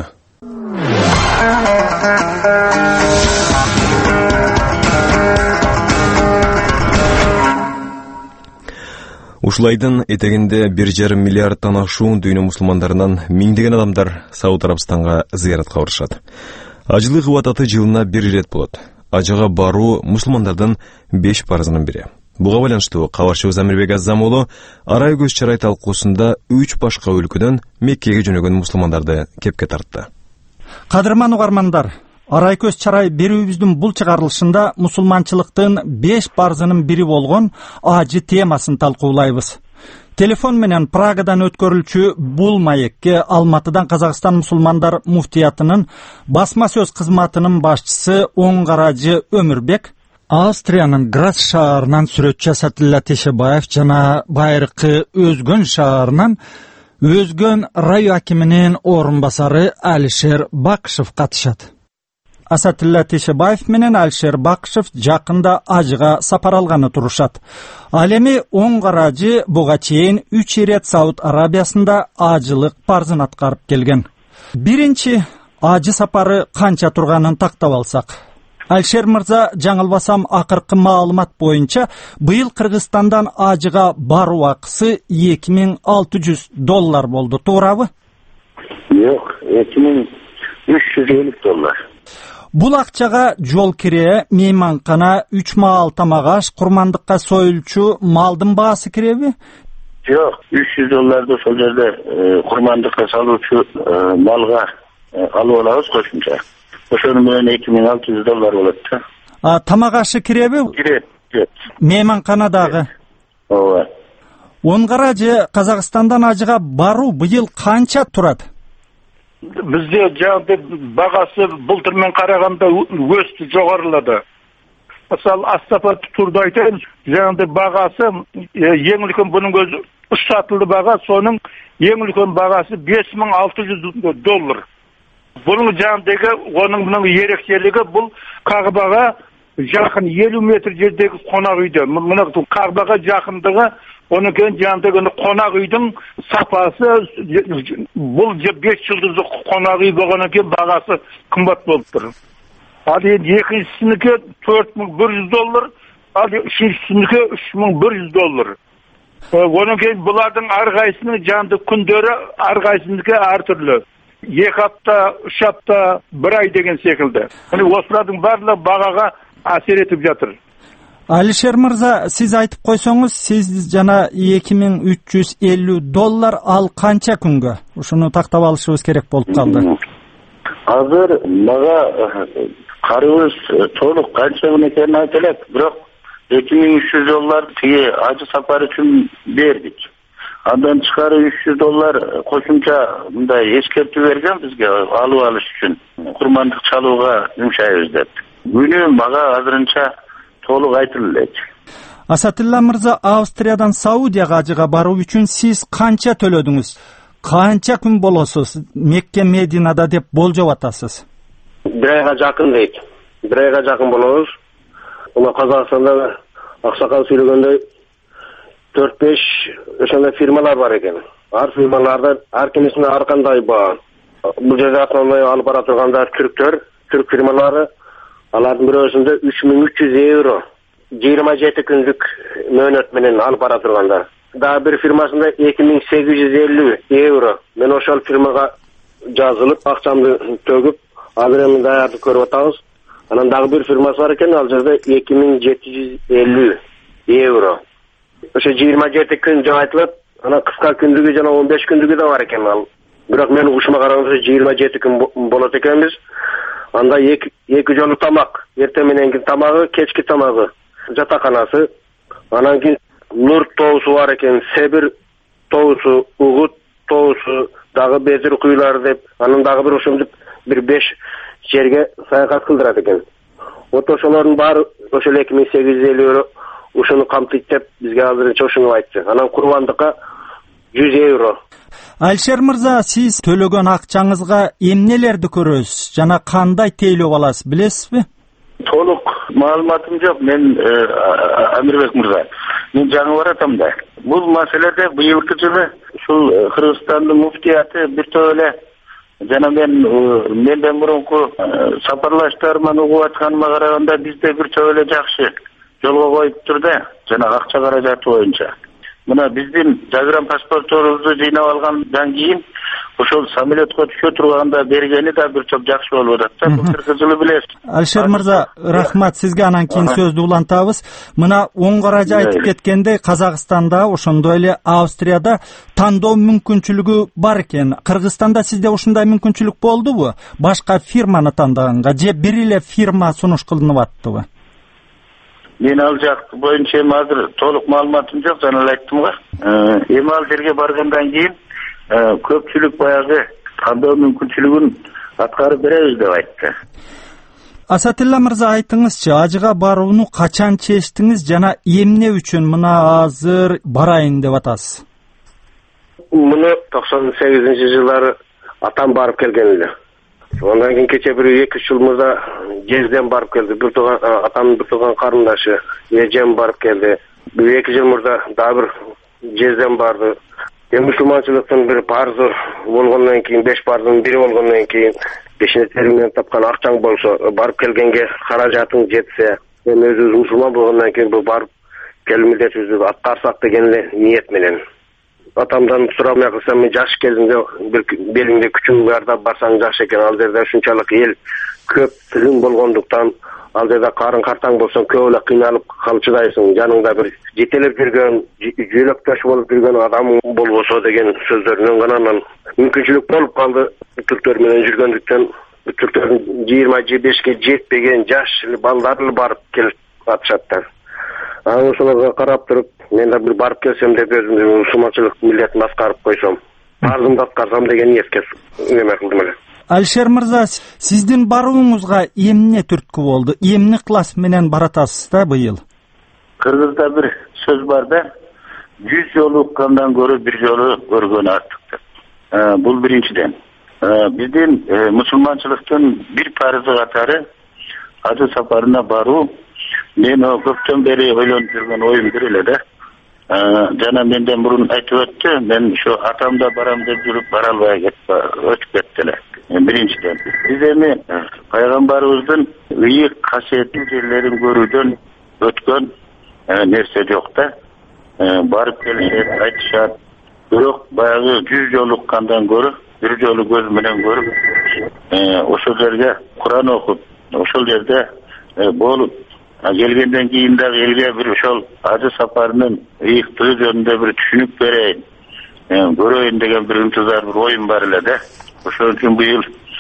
Ушулайдын этегинде 1,5 миллиарддан ашуун дүйнө мусулмандарынан миңдеген адамдар Сауд Арабстанга зыяратка барышат. Ажылык убадаты жылына 1 ирет болот. Ажыга баруу мусулмандардын 5 парызынын бири. Буга байланыштуу кабарчыбыз Амирбек Азам уулу арай көз чарай талкуусунда 3 башка өлкөдөн Меккеге жөнөгөн мусулмандарды кепке тартты. Кадырман угармандар, арай көз чарай берүүбүздүн бул чыгарылышында мусулманчылыктын 5 парызынын бири болгон ажы темасын талкуулайбыз. Телефон менен Прагадан өткөрүлчү бул маекке Алматыдан Казакстан мусулмандар муфтиятынын басма сөз кызматынын башчысы Оңгаражы Өмүрбек, Австриянын Грац шаарынан сүрөтчү Асатилла Тешебаев жана байыркы Өзгөн шаарынан Өзгөн район акиминин орун басары Алишер Бакышев катышат. Асатилла Тешебаев менен Алишер Бакышев жакында ажыга сапар алганы турушат. Ал эми Оңгаражы буга чейин 3 ирет Сауд Арабиясында ажылык парзын аткарып келген. Биринчи ажы сапары канча турганын тактап алсак. Алишер мырза, жаңылбасам акыркы маалымат боюнча быйыл Кыргызстандан ажыга баруу акысы $2600 болду, туурабы? Жок, $2350. Бул акчага жол кирее, мейманкана, 3 маал тамак аш, курмандыкка союлчу малдын баасы киреби? Жок, $300 ошол жерде курмандыкка салуучу малга алып алабыз кошумча. Ошонун менен $2600 болот да. Тамак ашы киреби? Кирет. Мейманкана дагы. Ооба. Оңгаражы Казакстандан ажыга баруу быйыл канча турат? Бизде жаңы багасы былтыр менен караганда өстү, жогорулады. Мисалы, Астапа турду айтайын, жаңы багасы эң үлкөн бунун өзү сатылды бага, сонун эң үлкөн багасы $5600. Bunun жаңдегі, оның бұның ерекшелігі бұл Кағбаға жақын 50 метр жердегі қонақ үйді. Мұның Кағбаға жақындығы, оның кен жаңдегі қонақ үйдің сапасы, бұл 5 жылдызы қонақ үй болғаннан кейін бағасы қымбат болып тұр. Ал енді екіншісінікі $4100, ал үшіншісінікі $3100. Оның кен бұлардың әрқайсының жаңды күндері әрқайсыныкі әртүрлі. 2 апта, 3 апта, 1 ай деген секілді. Осылардың барлығы бағаға әсер етіп жатыр. Алишер мырза, сиз айтып койсоңуз, сиз жана $2350 ал канча күнгө? Ушуну тактап алышыбыз керек болуп калды. Азыр мага карыбыз толук канча күн экенин айта элек, бирок $2300 тиги ажы сапары үчүн бердик. Андан чыкары $300 кошумча мындай эскертүү берген бизге алып алыш үчүн. Курмандык чалууга жумшайбыз деп. Күнү мага азырынча толук айтылып элек. Асатилла мырза, Австриядан Саудияга ажыга баруу үчүн сиз канча төлөдүңүз? Канча күн болосуз Мекке Мединада деп болжоп атасыз? 1 айга жакын дейт. 1 айга жакын болобуз. Мына Казакстанда аксакал сүйлөгөндөй 4-5 ошондой фирмалар бар экен. Ар фирмаларда ар кимисине ар кандай баа. Бул жерде основной алып бара тургандар түрк фирмалары. Алардын бирөөсүндө 3300 евро 27 күндүк мөөнөт менен алып бара тургандар. Дагы бир фирмасында 2850 евро. Мен ошол фирмага жазылып, акчамды төгүп, азыр эми даярдык көрүп атабыз. Анан дагы бир фирмасы бар экен, ал жерде 2750 евро. Ошо 27 күн жабайтылат. Анан кыска күндүгү жана 15 күндүгү да бар экен ал. Бирок мен ушума караганда 27 күн болот экенбиз. Анда эки жолу тамак, эртең мененки тамагы, кечки тамагы, жатаканасы, анан кийин Нур тоосу бар экен, Себир тоосу, Угут тоосу, дагы Безир куйлары деп, анан дагы бир ошондук бир 5 жерге саякат кылдырат экен. Вот ошолордун баары ошол 2850 евро ушуну камтыйт деп бизге азырынча ушуну айтты. Анан курбандыкка 100 евро. Алишер мырза, сиз төлөгөн акчаңызга эмнелерди көрөсүз жана кандай тейлөө аласыз, билесизби? Толук маалыматым жок. Мен Амирбек мырза, мен жаңы баратам да. Бул маселеде быйылкы жылы ушул Кыргызстандын муфтияты бир топ жана менден мурунку сапарлаштарыман угуп атканыма караганда бизде бир топ жакшы жолго коюптур да, жана акча каражаты боюнча. Мына биздин загран паспортторубузду жыйнап алгандан кийин ошол самолетко түшө турганда бергени да бир топ жакшы болуп атат да. Былтыркы жылы билесиз. Алишер мырза, рахмат сизге, анан кийин сөздү улантабыз. Мына оң каражы айтып кеткендей, Казакстанда, ошондой эле Австрияда тандоо мүмкүнчүлүгү бар экен. Кыргызстанда сизде ушундай мүмкүнчүлүк болдубу? Башка фирманы тандаганга же бир эле фирма сунуш кылынып аттыбы? Мен ал жак боюнча азыр толук маалыматым жок, жана эле айттым го. Эми ал жерге баргандан кийин көпчүлүк баягы тандоо мүмкүнчүлүгүн аткарып беребиз деп айтты. Асатилла мырза, айтыңызчы, ажыга барууну качан чечтиңиз жана эмне үчүн мына азыр барайын деп атасыз? Муну 98-жылдары атам барып келген эле. Ondan keyin kecha bir 2-3 yıl murda Gezden barıp geldi. Atamın bir tuğan karındaşı Ecem barıp geldi. Bir 2 yıl murda daha bir Gezden bardı. Müslümançılıktın bir parzı olgandan keyin 5 parzının biri olgandan keyin peşine terimden tapkan akçaң bolsa barıp kelgenge karajatың jetse men özü musulman bolgandan keyin bu barıp kelmidetibizди atkarsak деген niyet menen. Atamdan suramay kılsam men jaş kezdimde bir belingde küçüğün barda barsaң жакшы экен. Ал жерде ушунчалык эл көп тилин болгондуктан ал жерде карын картаң болсоң көп эле кыйналып калчыдайсың. Жаныңда bir жетелеп жүргөн, жөйлөктөш болуп жүргөн адам болбосо деген сөздөрүнөн гана мүмкүнчүлүк болуп калды. Түрктөр менен жүргөндүктөн түрктөрдүн 20-25ке жетпеген жаш балдары барып келип атышат. Анан ошолорго карап туруп, мен да бир барып келсем деп өзүмдү мусулманчылык миллетин аскарып койсом, арзымды аткарсам деген ниетке неме кылдым эле. Алишер мырза, сиздин барууңузга эмне түрткү болду? Эмне класс менен баратасыз да быйыл? Кыргызда бир сөз бар да, 100 жолу уккандан көрө бир жолу көргөн артык деп. Бул биринчиден. Биздин мусулманчылыктын бир парызы катары ажы сапарына баруу мен көптөн бери ойлонуп жүргөн оюм бир эле да. Жана менден мурун айтып өттү, мен ошо атамда барам деп жүрүп бара албай өтүп кетти эле. Биринчиден, биз эми пайгамбарыбыздын ыйык касиеттүү жерлерин көрүүдөн өткөн нерсе жок да. Барып келишет, айтышат. Бирок баягы 100 жолу уккандан көрө бир жолу көз менен көрүп, ошол жерге Куран окуп, ошол жерде болуп келгенден кийин дагы элге бир ошол ажы сапарынын ыйыктыгы жөнүндө бир түшүнүк берейин, көрөйүн деген бир ынтызар бир оюм бар эле да. Ошол үчүн быйыл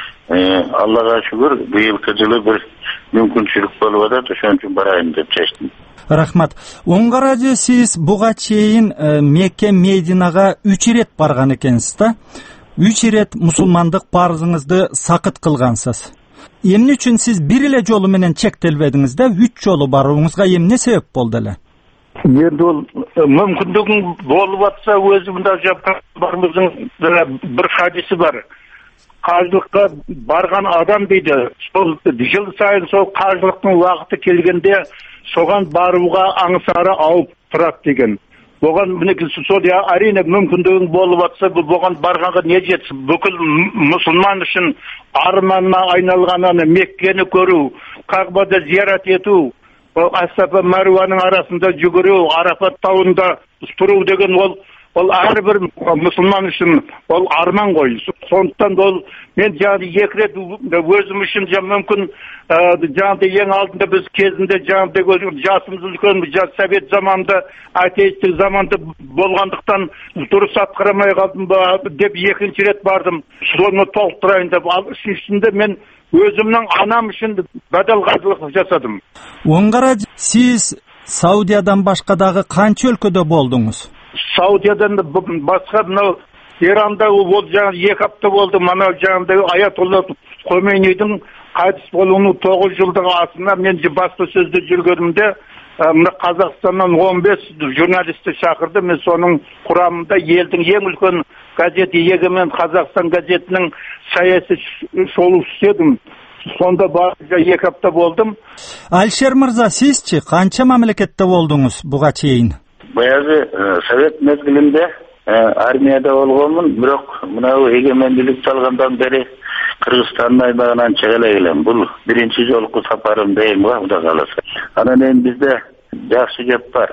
Аллага шүгүр, быйылкы жылы бир мүмкүнчүлүк болуп атат, ошон үчүн барайын деп чечтим. Рахмат. Оңгаражы сиз буга чейин Мекке Мединага 3 ирет барган экенсиз да? 3 ирет мусулмандык парызыңызды сакыт кылгансыз. Эмне үчүн сиз бир эле жолу менен чектелбедиңиз да, 3 жолу барууңузга эмне себеп болду эле? Енді ол мүмкіндігің болып атса өзімді жапқанымыздың бір хадисі бар. Қажылыққа барған адам дейді, сол жыл сайын сол қажылықтың уақыты келгенде соған баруға аңсары ауып тұрады деген. Оған мінекей сол әрине мүмкіндігің болып жатса, бұған барғанға не жетсін? Бүкіл мұсылман үшін арманына айналған Меккені көру, Қағбада зиярат ету, Ас-Сафа Маруаның арасында жүгіру, Арафат тауында тұру деген ол әрбір мұсылман үшін ол арман ғой. Сондықтан мен екі рет өзім үшін мүмкін ең алдында біз кезінде жасымыз үлкен, совет заманында, атеистік заманда болғандықтан дұрыс атқарамай қалдым ба деп екінші рет бардым. Соны толықтырайын деп, ал үшіншісінде мен өзімнің анам үшін бәдел қазылық жасадым. Оңғара, сіз Саудиядан башқадағы қанша өлкөдө болдыңыз? Саудиядан басқа мынау Иранда ол 2 апта болды. Мынау Аятолла Хомейнидің қайтыс болуының 9 жылдығы асында мен баспасөзде жүргенімде Қазақстаннан 15 журналисті шақырды. Мен соның құрамында елдің ең үлкен газеті Егемен Қазақстан газетінің саяси шолушысы едім. Сонда 2 апта болдым. Алишер мырза, сізчі қанша мемлекетте болдыңыз бұға чейін? Баяғы совет мезгілінде армияда болғанмын, бірақ мынау егеменділік салғандан бері Қырғызстанның аймағынан шыға келем. Бұл бірінші жолғы сапарым деймін ғой, Құда қаласа. Анан енді бізде жақсы кеп бар.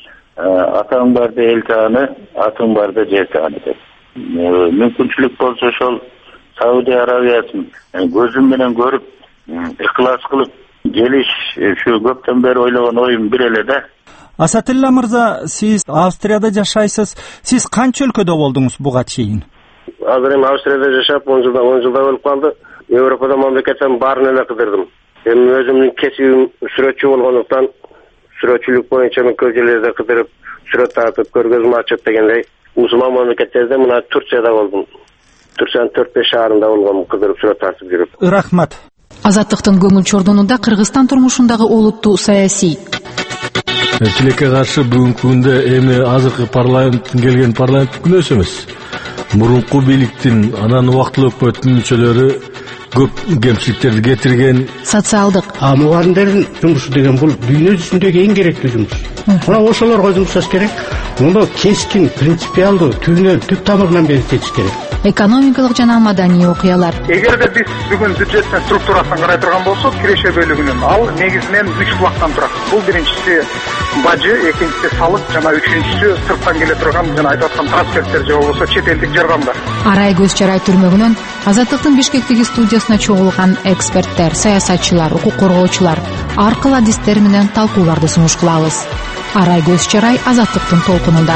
Атаң барда ел таны, атың барда жер таны деп. Мүмкіншілік болса ошол Саудия Аравиясын көзім менен көріп, ықылас қылып, келиш şu көптен бері ойлаған ойым бір еле да. Асатилла мырза, сіз Австрияда жашайсыз. Сіз қанша өлкөдө болдыңыз буга чейин? Азыр эми Австрияда жашап 10 жылда болуп калды. Европада мамлекеттен баарын эле кыдырдым. Эми өзүмдүн кесибим сүрөтчү болгондуктан сүрөтчүлүк боюнча мен көп жерлерде кыдырып, сүрөт тартып, көргөзмө ачып дегендей. Мусулман мамлекеттерде мына Турцияда болдум. Турциянын 4-5 шаарында болгом, кыдырып, сүрөт тартып жүрүп. Рахмат. Азаттыктын көңүл чордонунда Кыргызстан турмушундагы олуттуу саясий Тилекке каршы бүгүнкү күндө эми азыркы парламенттин келген парламент күнөөсү эмес. Мурунку бийликтин анан убактылуу өкмөттүн мүчөлөрү көп кемчиликтерди кетирген. Социалдык. Мугалимдердин жумушу деген бул дүйнө жүзүндөгү эң керектүү жумуш. Мына ошолорго жумуш жасаш керек. Муну кескин, принципиалдуу, түп тамырынан бери чечиш керек. Экономикалык жана маданий окуялар. Эгерде биз бүгүн бюджеттин структурасын карай турган болсок, киреше бөлүгүнүн ал негизинен 3 булактан турат. Бул биринчиси бажы, экинчиси салык жана үчүнчүсү сырттан келе турган жана айтып аткан трансферттер же болбосо чет элдик жардамдар. Арай көз чарай түрмөгүнөн Азаттыктын Бишкектеги студиясына чогулган эксперттер, саясатчылар, укук коргоочулар ар кыл адистер менен талкууларды сунуш кылабыз. Арай көз чарай Азаттыктын толкунунда.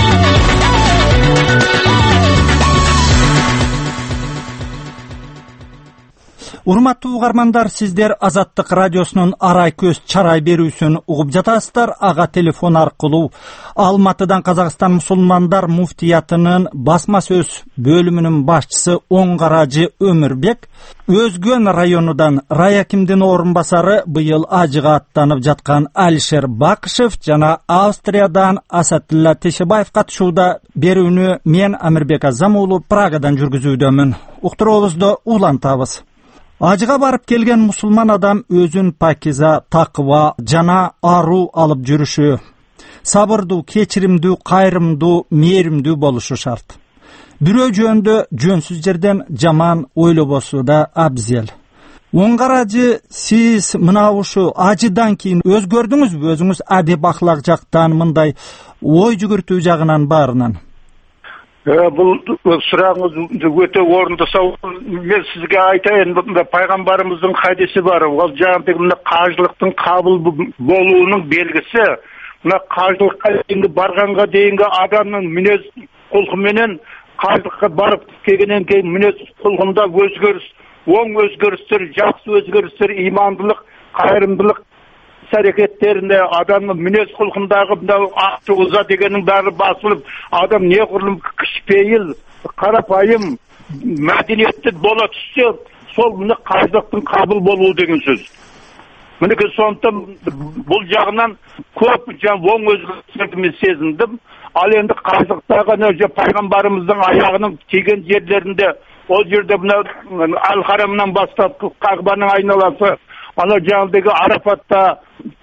Урматтуу угармандар, сиздер Азаттык радиосунун Арай көз чарай берүүсүн угуп жатасыздар. Ага телефон аркылуу Алматыдан Казакстан мусулмандар муфтиятынын басма сөз бөлүмүнүн башчысы Оңгаражы Өмүрбек, Өзгөн районудан райакимдин орун басары быйыл ажыга аттанып жаткан Алишер Бакышев жана Австриядан Асатилла Тешебаев катышууда берүүнү мен Амирбек Азам уулу Прагадан жүргүзүүдөмүн. Уктуруубузду улантабыз. Ажыга барып келген мусулман адам өзүн пакиза, такыба жана аруу алып жүрүшү, сабырдуу, кечиримдүү, кайрымдуу, мээримдүү болушу шарт. Бирөө жөндө жөнсүз жерден жаман ойлобосу да абзел. Оңгаражы, сиз мына ушу ажыдан кийин өзгөрдүңүзбү? Өзүңүз адеп ахлак жактан, мындай ой жүгүртүү жагынан баарынан? Бұл сұрағыңыз өте орынды сауал. Мен сізге айтайын, пайғамбарымыздың хадисі бар. Ол жаңағы қажылықтың қабыл болуының белгісі. Мына қажылыққа дейінгі барғанға дейінгі адамның мінез құлқыменен қажылыққа барып келгеннен кейін мінез құлқында өзгеріс, оң өзгерістер, жақсы өзгерістер, имандылық, қайырымдылық әрекеттерінде адамның мінез құлқындағы ақтығыза дегеннің бәрі басылып, адам неғұрлым кішіпейіл, қарапайым, мәдениетті бола түссе, сол міне қажылықтың қабыл болуы деген сөз. Мінеке сондықтан бұл жағынан көп оң өзгерістерді мен сезіндім. Ал енді қажылықтағы пайғамбарымыздың аяғының тиген жерлерінде, ол жерде Әл-Харамнан бастап Қағбаның айналасы, ана жаңағыдегі Арафатта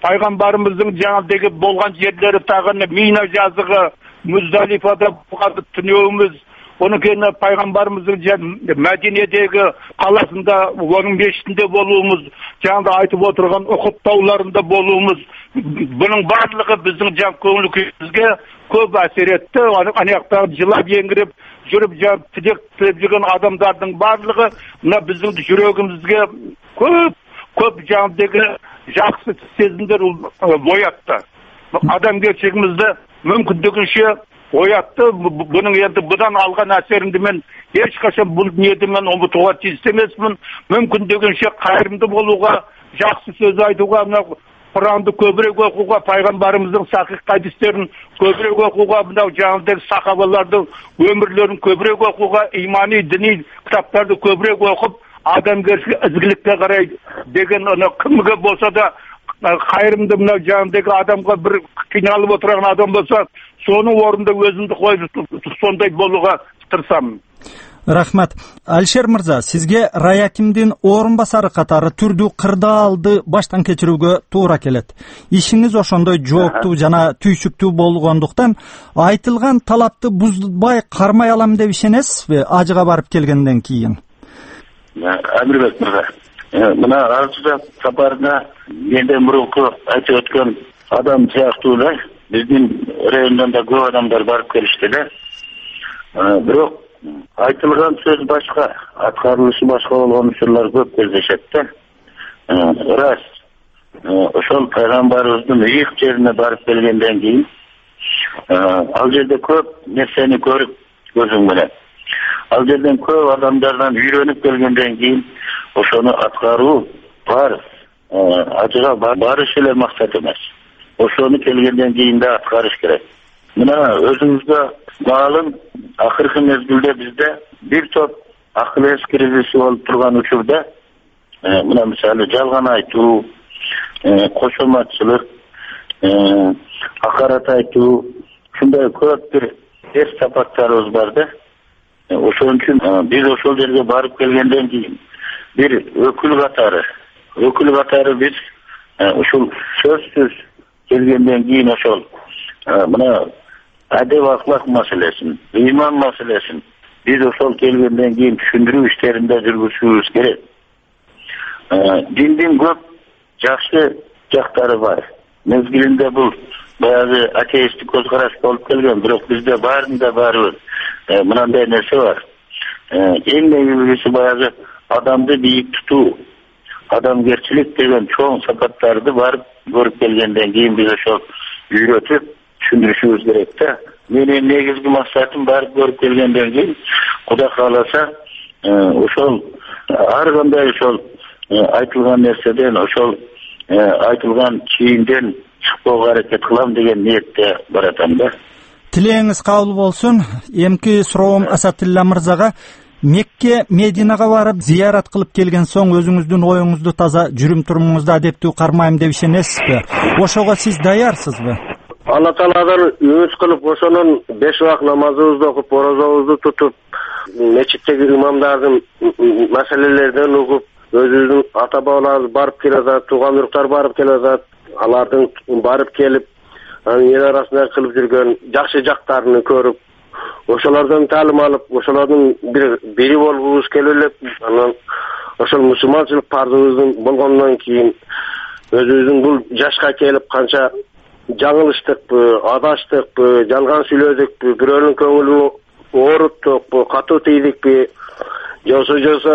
пайгамбарыбыздын жаңадагы болгон жерлери тагы Мина жазыгы, Муздалифада болган түнөөбүз, onun keyin Peygamberimizin Medine'deki kalasında, onun meşitinde bolumuz, canında aytıp oturgan Uhud tağlarında bolumuz, bunun barlığı bizim can köngülükümüzge köp asir etti. Anayakta jılap yengirip, жүріп тидек тилеп жүрген адамдардың барлығы мына біздің жүрегімізге көп жандегі жақсы сезімдер оятты. Адамгершілігімізді мүмкіндігінше оятты. Бұның енді бұдан алған әсерімді мен ешқашан бұл ниетті мен ұмытуға тиіс емеспін. Мүмкіндігінше қайырымды болуға, жақсы сөз айтуға, Құранды көбірек оқуға, пайғамбарымыздың сахих хадистерін көбірек оқуға, мынау жаңағыдай сахабалардың өмірлерін көбірек оқуға, имани, діни кітаптарды көбірек оқып, адамгершілік ізгілікке қарай деген кімге болса да қайырымды мынау жаңағыдай адамға бір қиналып отырған адам болса, соның орнында өзімді қойып сондай болуға тырысамын. Рахмат. Алишер мырза, сизге Раякимдин орун басары катары түрдүү кырдаалды баштан кечирүүгө туура келет. Ишиңиз ошондой жооптуу жана түйшүктүү болгондуктан айтылган талапты бузбай кармай алам деп ишенесизби ажыга барып келгенден кийин? Амирбек мырза, мына Арча сапарына менден мурунку айтып өткөн адам сыяктуу эле биздин райондон да көп адамдар барып келишти эле. Бирок айтылған сөз башқа, атқарылышы башқа болған учурлар көп кездешет да. Рас, ошол пайгамбарыбыздын ыйык жерине барып келгенден кийин ал жерде көп нерсени көрүп көзүң менен, ал жерден көп адамдардан үйрөнүп келгенден кийин ошону аткаруу парыз, ажыга барыш эле максат эмес. Ошону келгенден кийин да аткарыш керек. Мына өзүңүзгө маалым, акыркы мезгилде бизде бир топ акыл эс кризиси болуп турган учурда, мына мисалы жалган айтуу, кошоматчылык, акарат айтуу, ушундай көп бир эс сапаттарыбыз бар да. Ошон үчүн биз ошол жерге барып келгенден кийин бир өкүл катары биз ушул сөзсүз келгенден кийин ошол мына адеп аклак маселесин, ыйман маселесин биз ошол келгенден кийин түшүндүрүү иштеринде жүргүзүшүбүз керек. Диндин көп жакшы жактары бар. Мезгилинде бул баягы атеисттик көз караш болуп келген, бирок бизде баарында барыбыз мынандай нерсе бар. Эң негизгиси баягы адамды бийик тутуу, адамгерчилик деген чоң сапаттарды барып көрүп келгенден кийин биз ошол үйрөтүп түшүндүрүшүбүз керек да. Менин негизги максатым барып көрүп келгенден кийин Кудай кааласа ошол ар кандай ошол айтылган нерседен, ошол айтылган чийинден чыкпоого аракет кылам деген ниетте баратам да. Тилеğиңиз кабыл болсун. Эмки суроом Асатилла мырзага, Мекке, Мединага барып зыярат кылып келген соң өзүңүздүн оюңузду таза, жүрүм турумуңузду адептүү кармайм деп ишенесизби? Ошого сиз даярсызбы? Алла Тааладан үмүт кылып, ошонун 5 убак намазыбызды окуп, орозобузду тутуп, мечиттеги имамдардын маселелерден угуп, өзүбүздүн ата бабаларыбыз барып келе атат, тууган уруктар барып келе атат, алардын барып келип, эл арасында кылып жүргөн жакшы жактарын көрүп, ошолордон таалим алып, ошолордун бири болгубуз келип элек, анан ошол мусулманчылык парызыбыздын болгондон кийин өзүбүздүн бул жашка келип канча жаңылыштыкпы, адаштыкпы, жалган сүйлөдүкпү, бирөөнүн көңүлүн ооруттукпу, катуу тийдикпи, жосо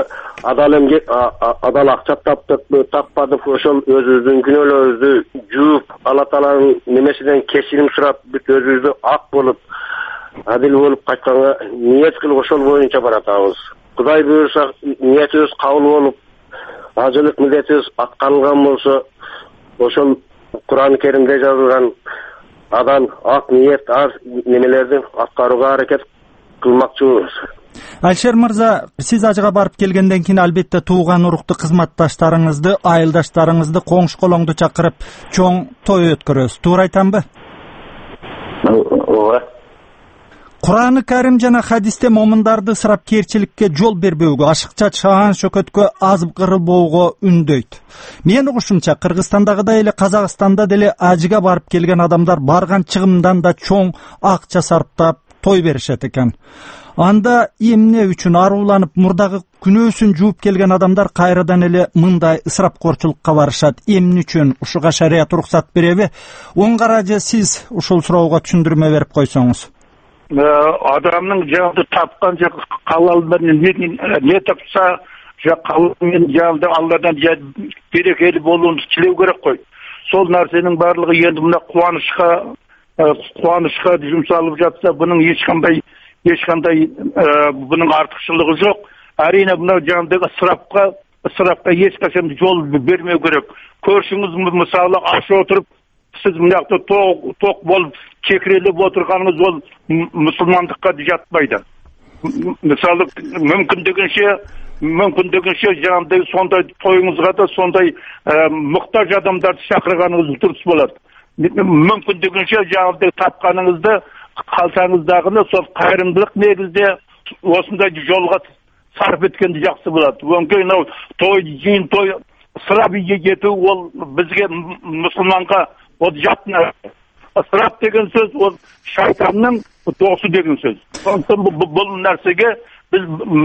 адал акча таптыкпы, таппадыкпы, ошол өзүбүздүн күнөөлөрүбүздү жууп, Алла Тааланын немесинен кечирим сурап, бүт өзүбүздү ак болуп, адил болуп кайтканга ниет кылып ошол боюнча баратабыз. Кудай буйрса, ниетибиз кабыл болуп, ажылык милдетибиз аткарылган болсо, ошол Kur'an-ı Kerim'de жазылган адал, ак ниет, ар немелерди аткарууга аракет кылмакчыбыз. Алишер мырза, сиз ажыга барып келгенден кийин албетте тууган урукту кызматташтарыңызды, айылдаштарыңызды, коңшу колоңду чакырып, чоң той өткөрөсүз. Туура айтамбы? Ооба. Кур'аны Карим жана хадисте момундарды ысырапкерчиликке жол бербөөгө, ашыкча чаан шөкөткө азып-кырылбоого үндөйт. Мен угушумча Кыргызстандагыдай эле Казакстанда деле ажыга барып келген адамдар барган чыгымдан да чоң акча сарптап той беришет экен. Анда эмне үчүн аруланып мурдагы күнөөсүн жууп келген адамдар кайрадан эле мындай ысырапкорчулукка барышат? Эмне үчүн ушуга шарият уруксат береби? Оңгаражы сиз ушул суроого түшүндүрмө берип койсоңуз. Адамның жаңды тапқан қалаларынан не тапса, қалалармен жаңды Алладан берекелі болуын тілеу керек қой. Сол нәрсенің барлығы енді мына қуанышқа жұмсалып жатса, бұның ешқандай бұның артықшылығы жоқ. Әрине мына жаңды ысырапқа ешқашан жол бермеу керек. Көршіңіз мысалы аш отырып, сіз мынақты тоқ болып кекіреліп отырғаныңыз ол мұсылмандыққа жатпайды. Мысалы мүмкіндігінше жаңағыдай сондай тойыңызға да сондай мұқтаж адамдарды шақырғаныңыз дұрыс болады. Мүмкіндігінше жаңағыдай тапқаныңызды қалтаңыздағыны сол қайырымдылық негізде осындай жолға сарп еткенде жақсы болады. Өңкей той жиын той ысырап ету ол бізге мұсылманға ол жат нәрсе. Ысырап деген сөз ол шайтанның досы деген сөз. Сондықтан бұл нәрсеге біз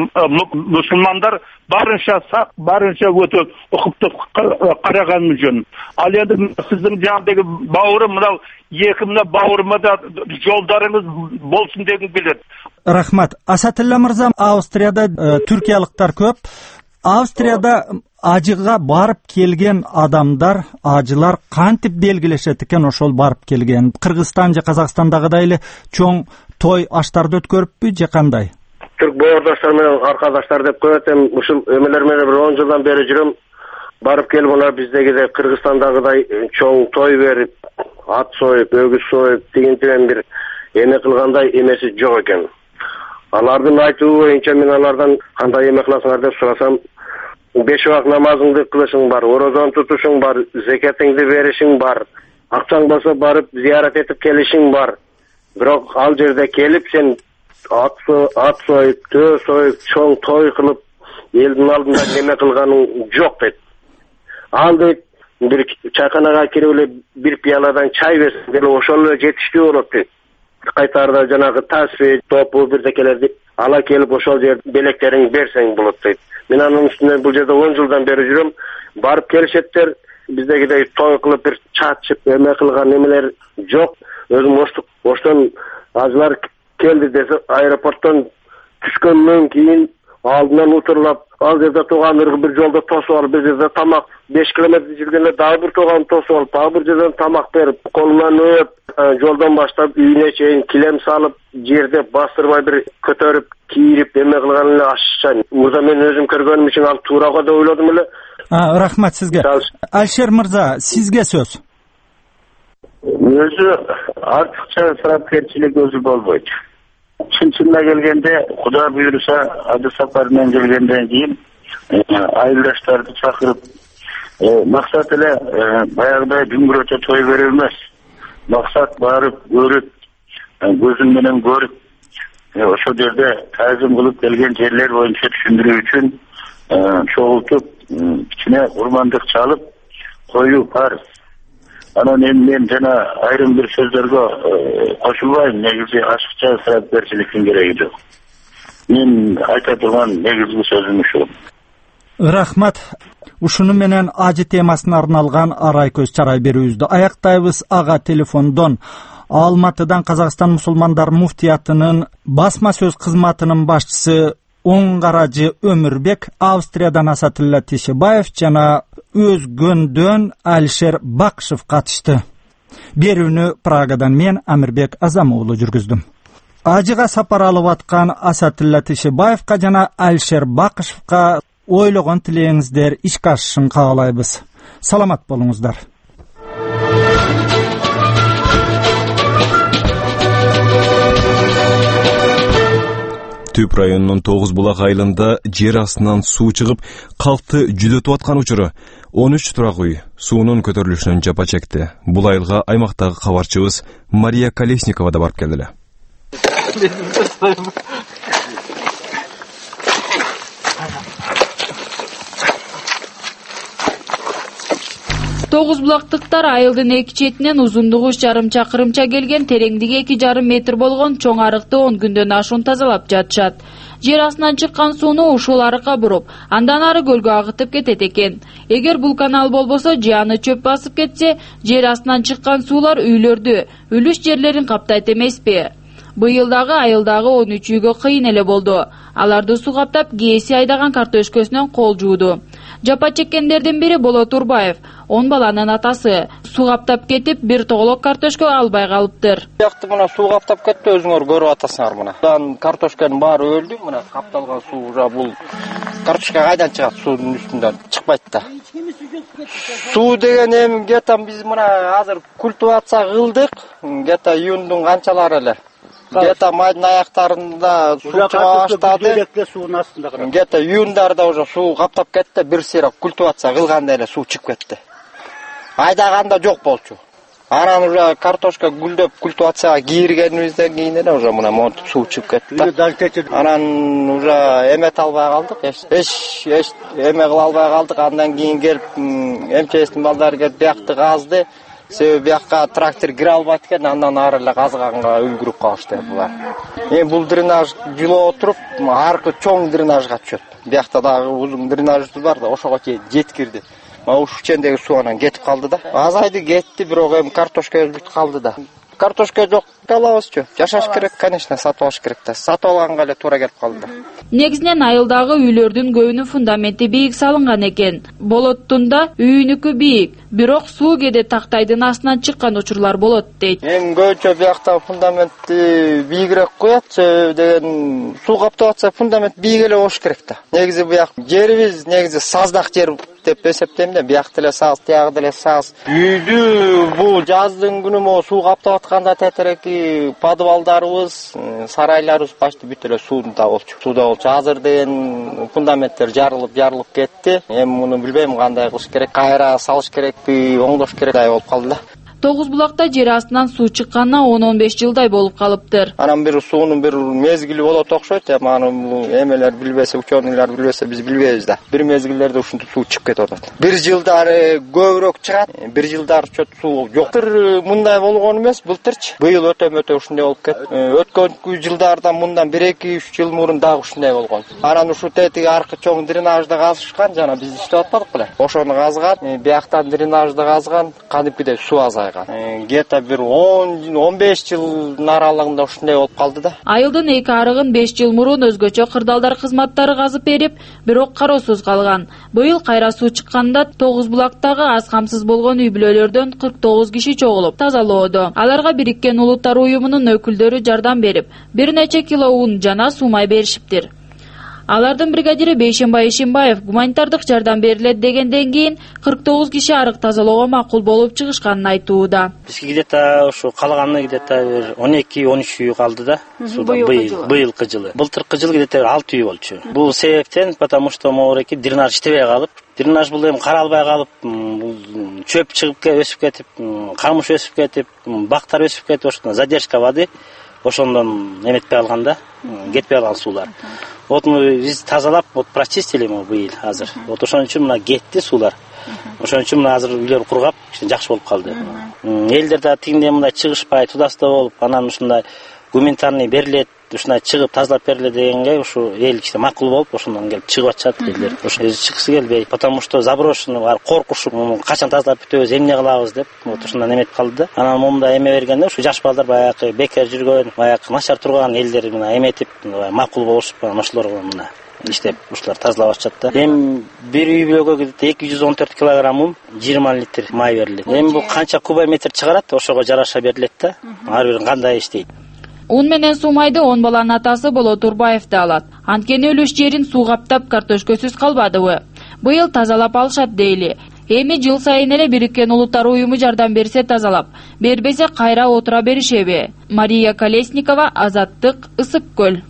мұсылмандар барынша сақ, барынша өте ұқыпты қарағанымыз жөн. Ал енді сіздің жаңағыдағы бауырым, мынау екі мына бауырыма да жолдарыңыз болсын деген келеді. Рахмат. Асатилла мырза, Австрияда түркиялықтар көп. Австрияда ажыга барып келген адамдар, ажылар кантип белгилешет экен ошол барып келген? Кыргызстан же Казакстандагыдай эле чоң той аштарды өткөрүппү же кандай? Түрк боордаштар менен аркадаштар деп коет. Ушул эмелер менен бир 10 жылдан бери жүрөм. Барып келип алар биздегидей Кыргызстандагыдай чоң той берип, ат союп, өгүз союп, тигин бир эме кылгандай эмеси жок экен. Алардын айтуу боюнча мен алардан кандай эме кыласыңар деп сурасам, 5 вак намазыңды кылышың бар, орозоң тутушуң бар, зекетиңди беришиң бар, акчаң болсо барып зиярат этип келишиң бар. Бирок ал жерде келип сен ат союп, төө союп, чоң той кылып, элдин алдында неме кылганың жок дейт. Ал дейт, бир чайканага кирип эле бир пияладан чай берсең деле ошол эле жетиштүү болот дейт. Кайтарда жанагы тасбih, топу, бирдекелерди ала келип ошол жер белектериң берсең болот дейт. Мен анын үстүнө бул жерде 10 жылдан бери жүрөм. Барып келишеттер, биздегидей той кылып бир чатчып эме кылган эмелер жок. Өзүм оштон ажылар келди десе, аэропорттон түшкөндөн кийин алдынан утурлап, ал жерде тууган бир жолдо тосуп алып, бир жерде тамак 5 километр жүргөндө дагы бир тууган тосуп алып, дагы бир жерден тамак берип, колунан өп, жолдон баштап үйүнө чейин килем салып, жерде бастырбай бир көтөрүп, кийирип, эме кылган эле ашыкча. Мурда мен өзүм көргөнүм үчүн ал туурага деп ойлодум эле. Рахмат сизге. Алишер мырза, сизге сөз. Өзү артыкча ысырапкерчилик өзү болбойт. Чын-чынына келгенде, Куда буйруса, ады сапар менен келгенден кийин айылдаштарды чакырып, максат эле баягыдай дүңгүрөтө той берүү эмес. Максат барып көрүп, көзүң менен көрүп, ошол жерде таазим кылып келген жерлер боюнча түшүндүрүү үчүн чогултуп, кичине урмандык чалып коюу парыз. Анан мен жана айрым бир сөздөргө кошулбайм. Негизи ашыкча ысырапкерчиликтин кереги жок. Мен айта турган негизги сөзүм ушул. Рахмат. Ушуну менен ажы темасына арналган арай көз чарай берүүбүздү аяктайбыз. Ага телефондон Алматыдан Казакстан мусулмандар муфтиятынын басма сөз кызматынын башчысы Оңгаражы Өмүрбек, Австриядан Асатилла Тишебаев жана Өзгөндөн Алишер Бакышев катышты. Берүүнү Прагадан мен Амирбек Азамуулу жүргүздүм. Ажыга сапар алып аткан Асатилла Тишебаевка жана Алишер Бакышевка ойлогон тилегиңиздер ишке ашышын каалайбыз. Саламат болуңуздар. Түп районунун 9 булак айылында жер астынан суу чыгып, калкты жүдөтүп аткан учуру 13 турак үй суунун көтөрүлүшүнөн жапа чекти. Бул айылга аймактагы кабарчыбыз Мария Колесникова да барып келди. Тогуз булактыктар айылдын эки четинен узундугу 3,5 чакырымча келген, тереңдиги 2,5 метр болгон чоң арыкты 10 күндөн ашуун тазалап жатышат. Жер астынан чыккан сууну ушул арыкка буруп, андан ары көлгө агытып кетет экен. Эгер бул канал болбосо же аны чөп басып кетсе, жер астынан чыккан суулар үйлөрдү, үлүш жерлерин каптайт эмеспи? Быйыл дагы айылдагы 13 үйгө кыйын эле болду. Аларды суу каптап, кээси айдаган картөшкөсүнөн кол жууду. Жапа чеккендердин бири Болот Турбаев, 10 баланын атасы. Суу каптап кетип, бир тоголок картөшкө албай калыптыр. Бияқта мына суу каптап кетти, өзүңөр көрүп атасыңар мына. Дан картошканын баары өлдү, мына капталган суу уже бул картошка кайдан чыгат, суунун үстүндөн чыкпайт да. Суу деген эми где-то биз мына азыр культивация кылдык, где-то июндун канчалары эле. Где-то майдын аяктарында суу чыга баштады. Где-то июндарда уже суу каптап кетти, бир сыйра культивация кылганда эле суу чыгып кетти. Айдаганда жок болчу. Анан уже картошка гүлдөп культивацияга киргенибизден кийин эле уже мына монтип суу чыгып кетти. Анан уже эмет албай калдык. Эч эме кыла албай калдык. Андан кийин келип МЧСтин балдары келип биякты казды. Себеби биякка трактор кире албайт экен, андан ары эле казганга үлгүрүп калышты булар. Эми бул дренаж жылоо туруп, аркы чоң дренажга түшөт. Биякта дагы узун дренаж бар да, ошого жеткирди. Ушу чендеги суу анан кетип калды да. Азайды кетти, бирок эми картошка бүтүп калды да. Картошка жок, алабызчы. Жашаш керек, конечно, сатып алыш керек да. Сатып алганга эле туура келип калды да. Негизинен айылдагы үйлөрдүн көбүнүн фундаменти бийик салынган экен. Болоттун да үйүнүкү бийик, бирок суу кээде тактайдын астынан чыккан учурлар болот дейт. Эми көбүнчө биякта фундаментти бийигирээк коет, деген суу каптап атса фундамент бийик эле болуш керек да. Негизи бияк жерибиз негизи саздак жер деп эсептейм да. Биякта эле саз, тиягыда эле саз. Үйдү бул жаздын күнү могу суу каптап атканда тетереки подвалдарыбыз, сарайларыбыз почти бүт эле сууда болчу. Азыр деген фундаменттер жарылып кетти. Эми муну билбейм кандай кылыш керек, кайра салыш керекпи, оңдош керекпи болуп калды да. Тогуз булакта жер астынан суу чыкканына 10-15 жылдай болуп калыптыр. Анан бир суунун бир мезгили болот окшойт, эми аны эмелер билбесе, ученыйлар билбесе, биз билбейбиз да. Бир мезгилдерде ушинтип суу чыгып кетип атат. Бир жылдары көбүрөөк чыгат, бир жылдары чөт суу жок. Мындай болгон эмес, былтырчы. Быйыл өтө ушундай болуп кетти. Өткөн жылдарда мындан 1-2-3 жыл мурун дагы ушундай болгон. Анан ушу тетиги аркы чоң дренажды казышкан, жана биз иштеп атпадык беле. Ошону казган, бияктан дренажды казган, кадимкидей суу азайган. Где-то бир 10-15 жылдын аралыгында ушундай болуп калды да. Айылдын эки арыгын 5 жыл мурун өзгөчө кырдаалдар кызматтары казып берип, бирок кароосуз калган. Быйыл кайра суу чыкканда Тогуз булактагы аз камсыз болгон үй бүлөлөрдөн 49 киши чогулуп тазалоодо. Аларга Бириккен Улуттар уюмунун өкүлдөрү жардам берип, бир нече кило ун жана суу-май беришиптир. Алардын бригадири Бейшенбай Ишимбаев гуманитардык жардам берилет дегенден кийин 49 киши арык тазалоого макул болуп чыгышканын айтууда. Бизге где-то ушу калганы где-то 12-13 үй калды да. Быйылкы жылы. Былтыркы жылы где-то 6 үй болчу. Бул себептен, потому что могуреки дренаж иштебей калып, дренаж бул эми каралбай калып, чөп чыгып өсүп кетип, камыш өсүп кетип, бактар өсүп кетип, ошондон задержка воды ошондон эметпей калганда, кетпей калган суулар. Вот мы биз тазалап, вот прочистили мы быйыл азыр. Вот ошон үчүн мына кетти суулар. Ошон үчүн мына азыр үйлөр кургап, жакшы болуп калды. Элдер да тигиндей мындай чыгышпай, тудасты болуп, анан ушундай гуманитарный берилет, ушундай чыгып тазалап берилет дегенге ушу эл кичине макул болуп, ошондон келип чыгып атышат элдер. Ошо чыккысы келбей, потому что заброшенный бар, коркушуп, качан тазалап бүтөбүз, эмне кылабыз деп, вот ушундан эметип калды да. Анан момундай эме бергенде ушу жаш балдар баягы бекер жүргөн, баягы начар турган элдер мына эметип, макул болушуп, ошолорго мына иштеп, ушулар тазалап атышат да. Эми бир үй бүлөгө 214 килограмм ун, 20 литр май берилет. Эми бул канча кубометр чыгарат, ошого жараша берилет да. Ар бир кандай иштейт. Un менен суу-майды 10 баланын атасы Болот Турбаев да алат. Анткени өлүш жерин суу каптап картөшкөсүз калбадыбы? Быйыл тазалап алышат дейли. Эми жыл сайын эле Бириккен Улуттар уюму жардам берсе тазалап, бербесе кайра отура беришеби? Мария Колесникова, Азаттык, Ысык көл.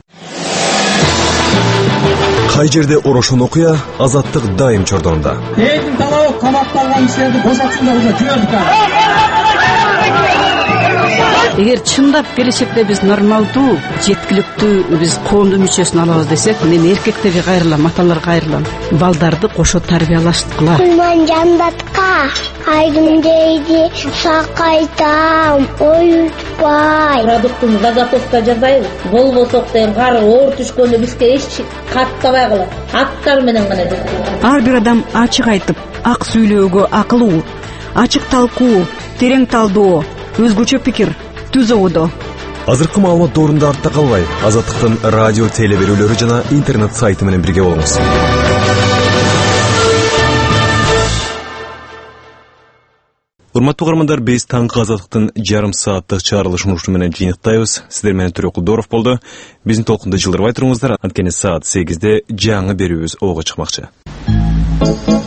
Кай жерде орошон окуя, Азаттык дайым чордонунда. Элдин талабы каматталган кишилерди бошотсун деп уже жибердик. эгер чындап келечекте биз нормалдуу жеткиликтүү биз коомдун мүчөсүн алабыз десек, мен эркектерге кайрылам, аталарга кайрылам, балдарды кошо тарбиялашкыла. Мен жандатка айдым дейди, сакайтам, оютпай. Продуктун заготовка жасайбыз. Болбосок деген кары оор түшкөндө бизге эч каттабай калат. Аттар менен гана жасайбыз. Ар бир адам ачык айтып, ак сүйлөөгө акылуу, ачык талкуу, терең талдоо, өзгөчө пикир түзүүдө. Азыркы маалымат доорунда артта калбай, Азаттыктын радио телеберүүлөрү жана интернет сайты менен бирге болуңуз. Урматтуу угармандар, биз таңкы Азаттыктын жарым сааттык чыгарылыш мурушу менен жыйынтайбыз. Сиздер менен Төрөк Кулдоров болду. Биздин толкунду жылдырбай туруңуздар. Анткени саат 8-де жаңы берүүбүз ого чыкмакчы.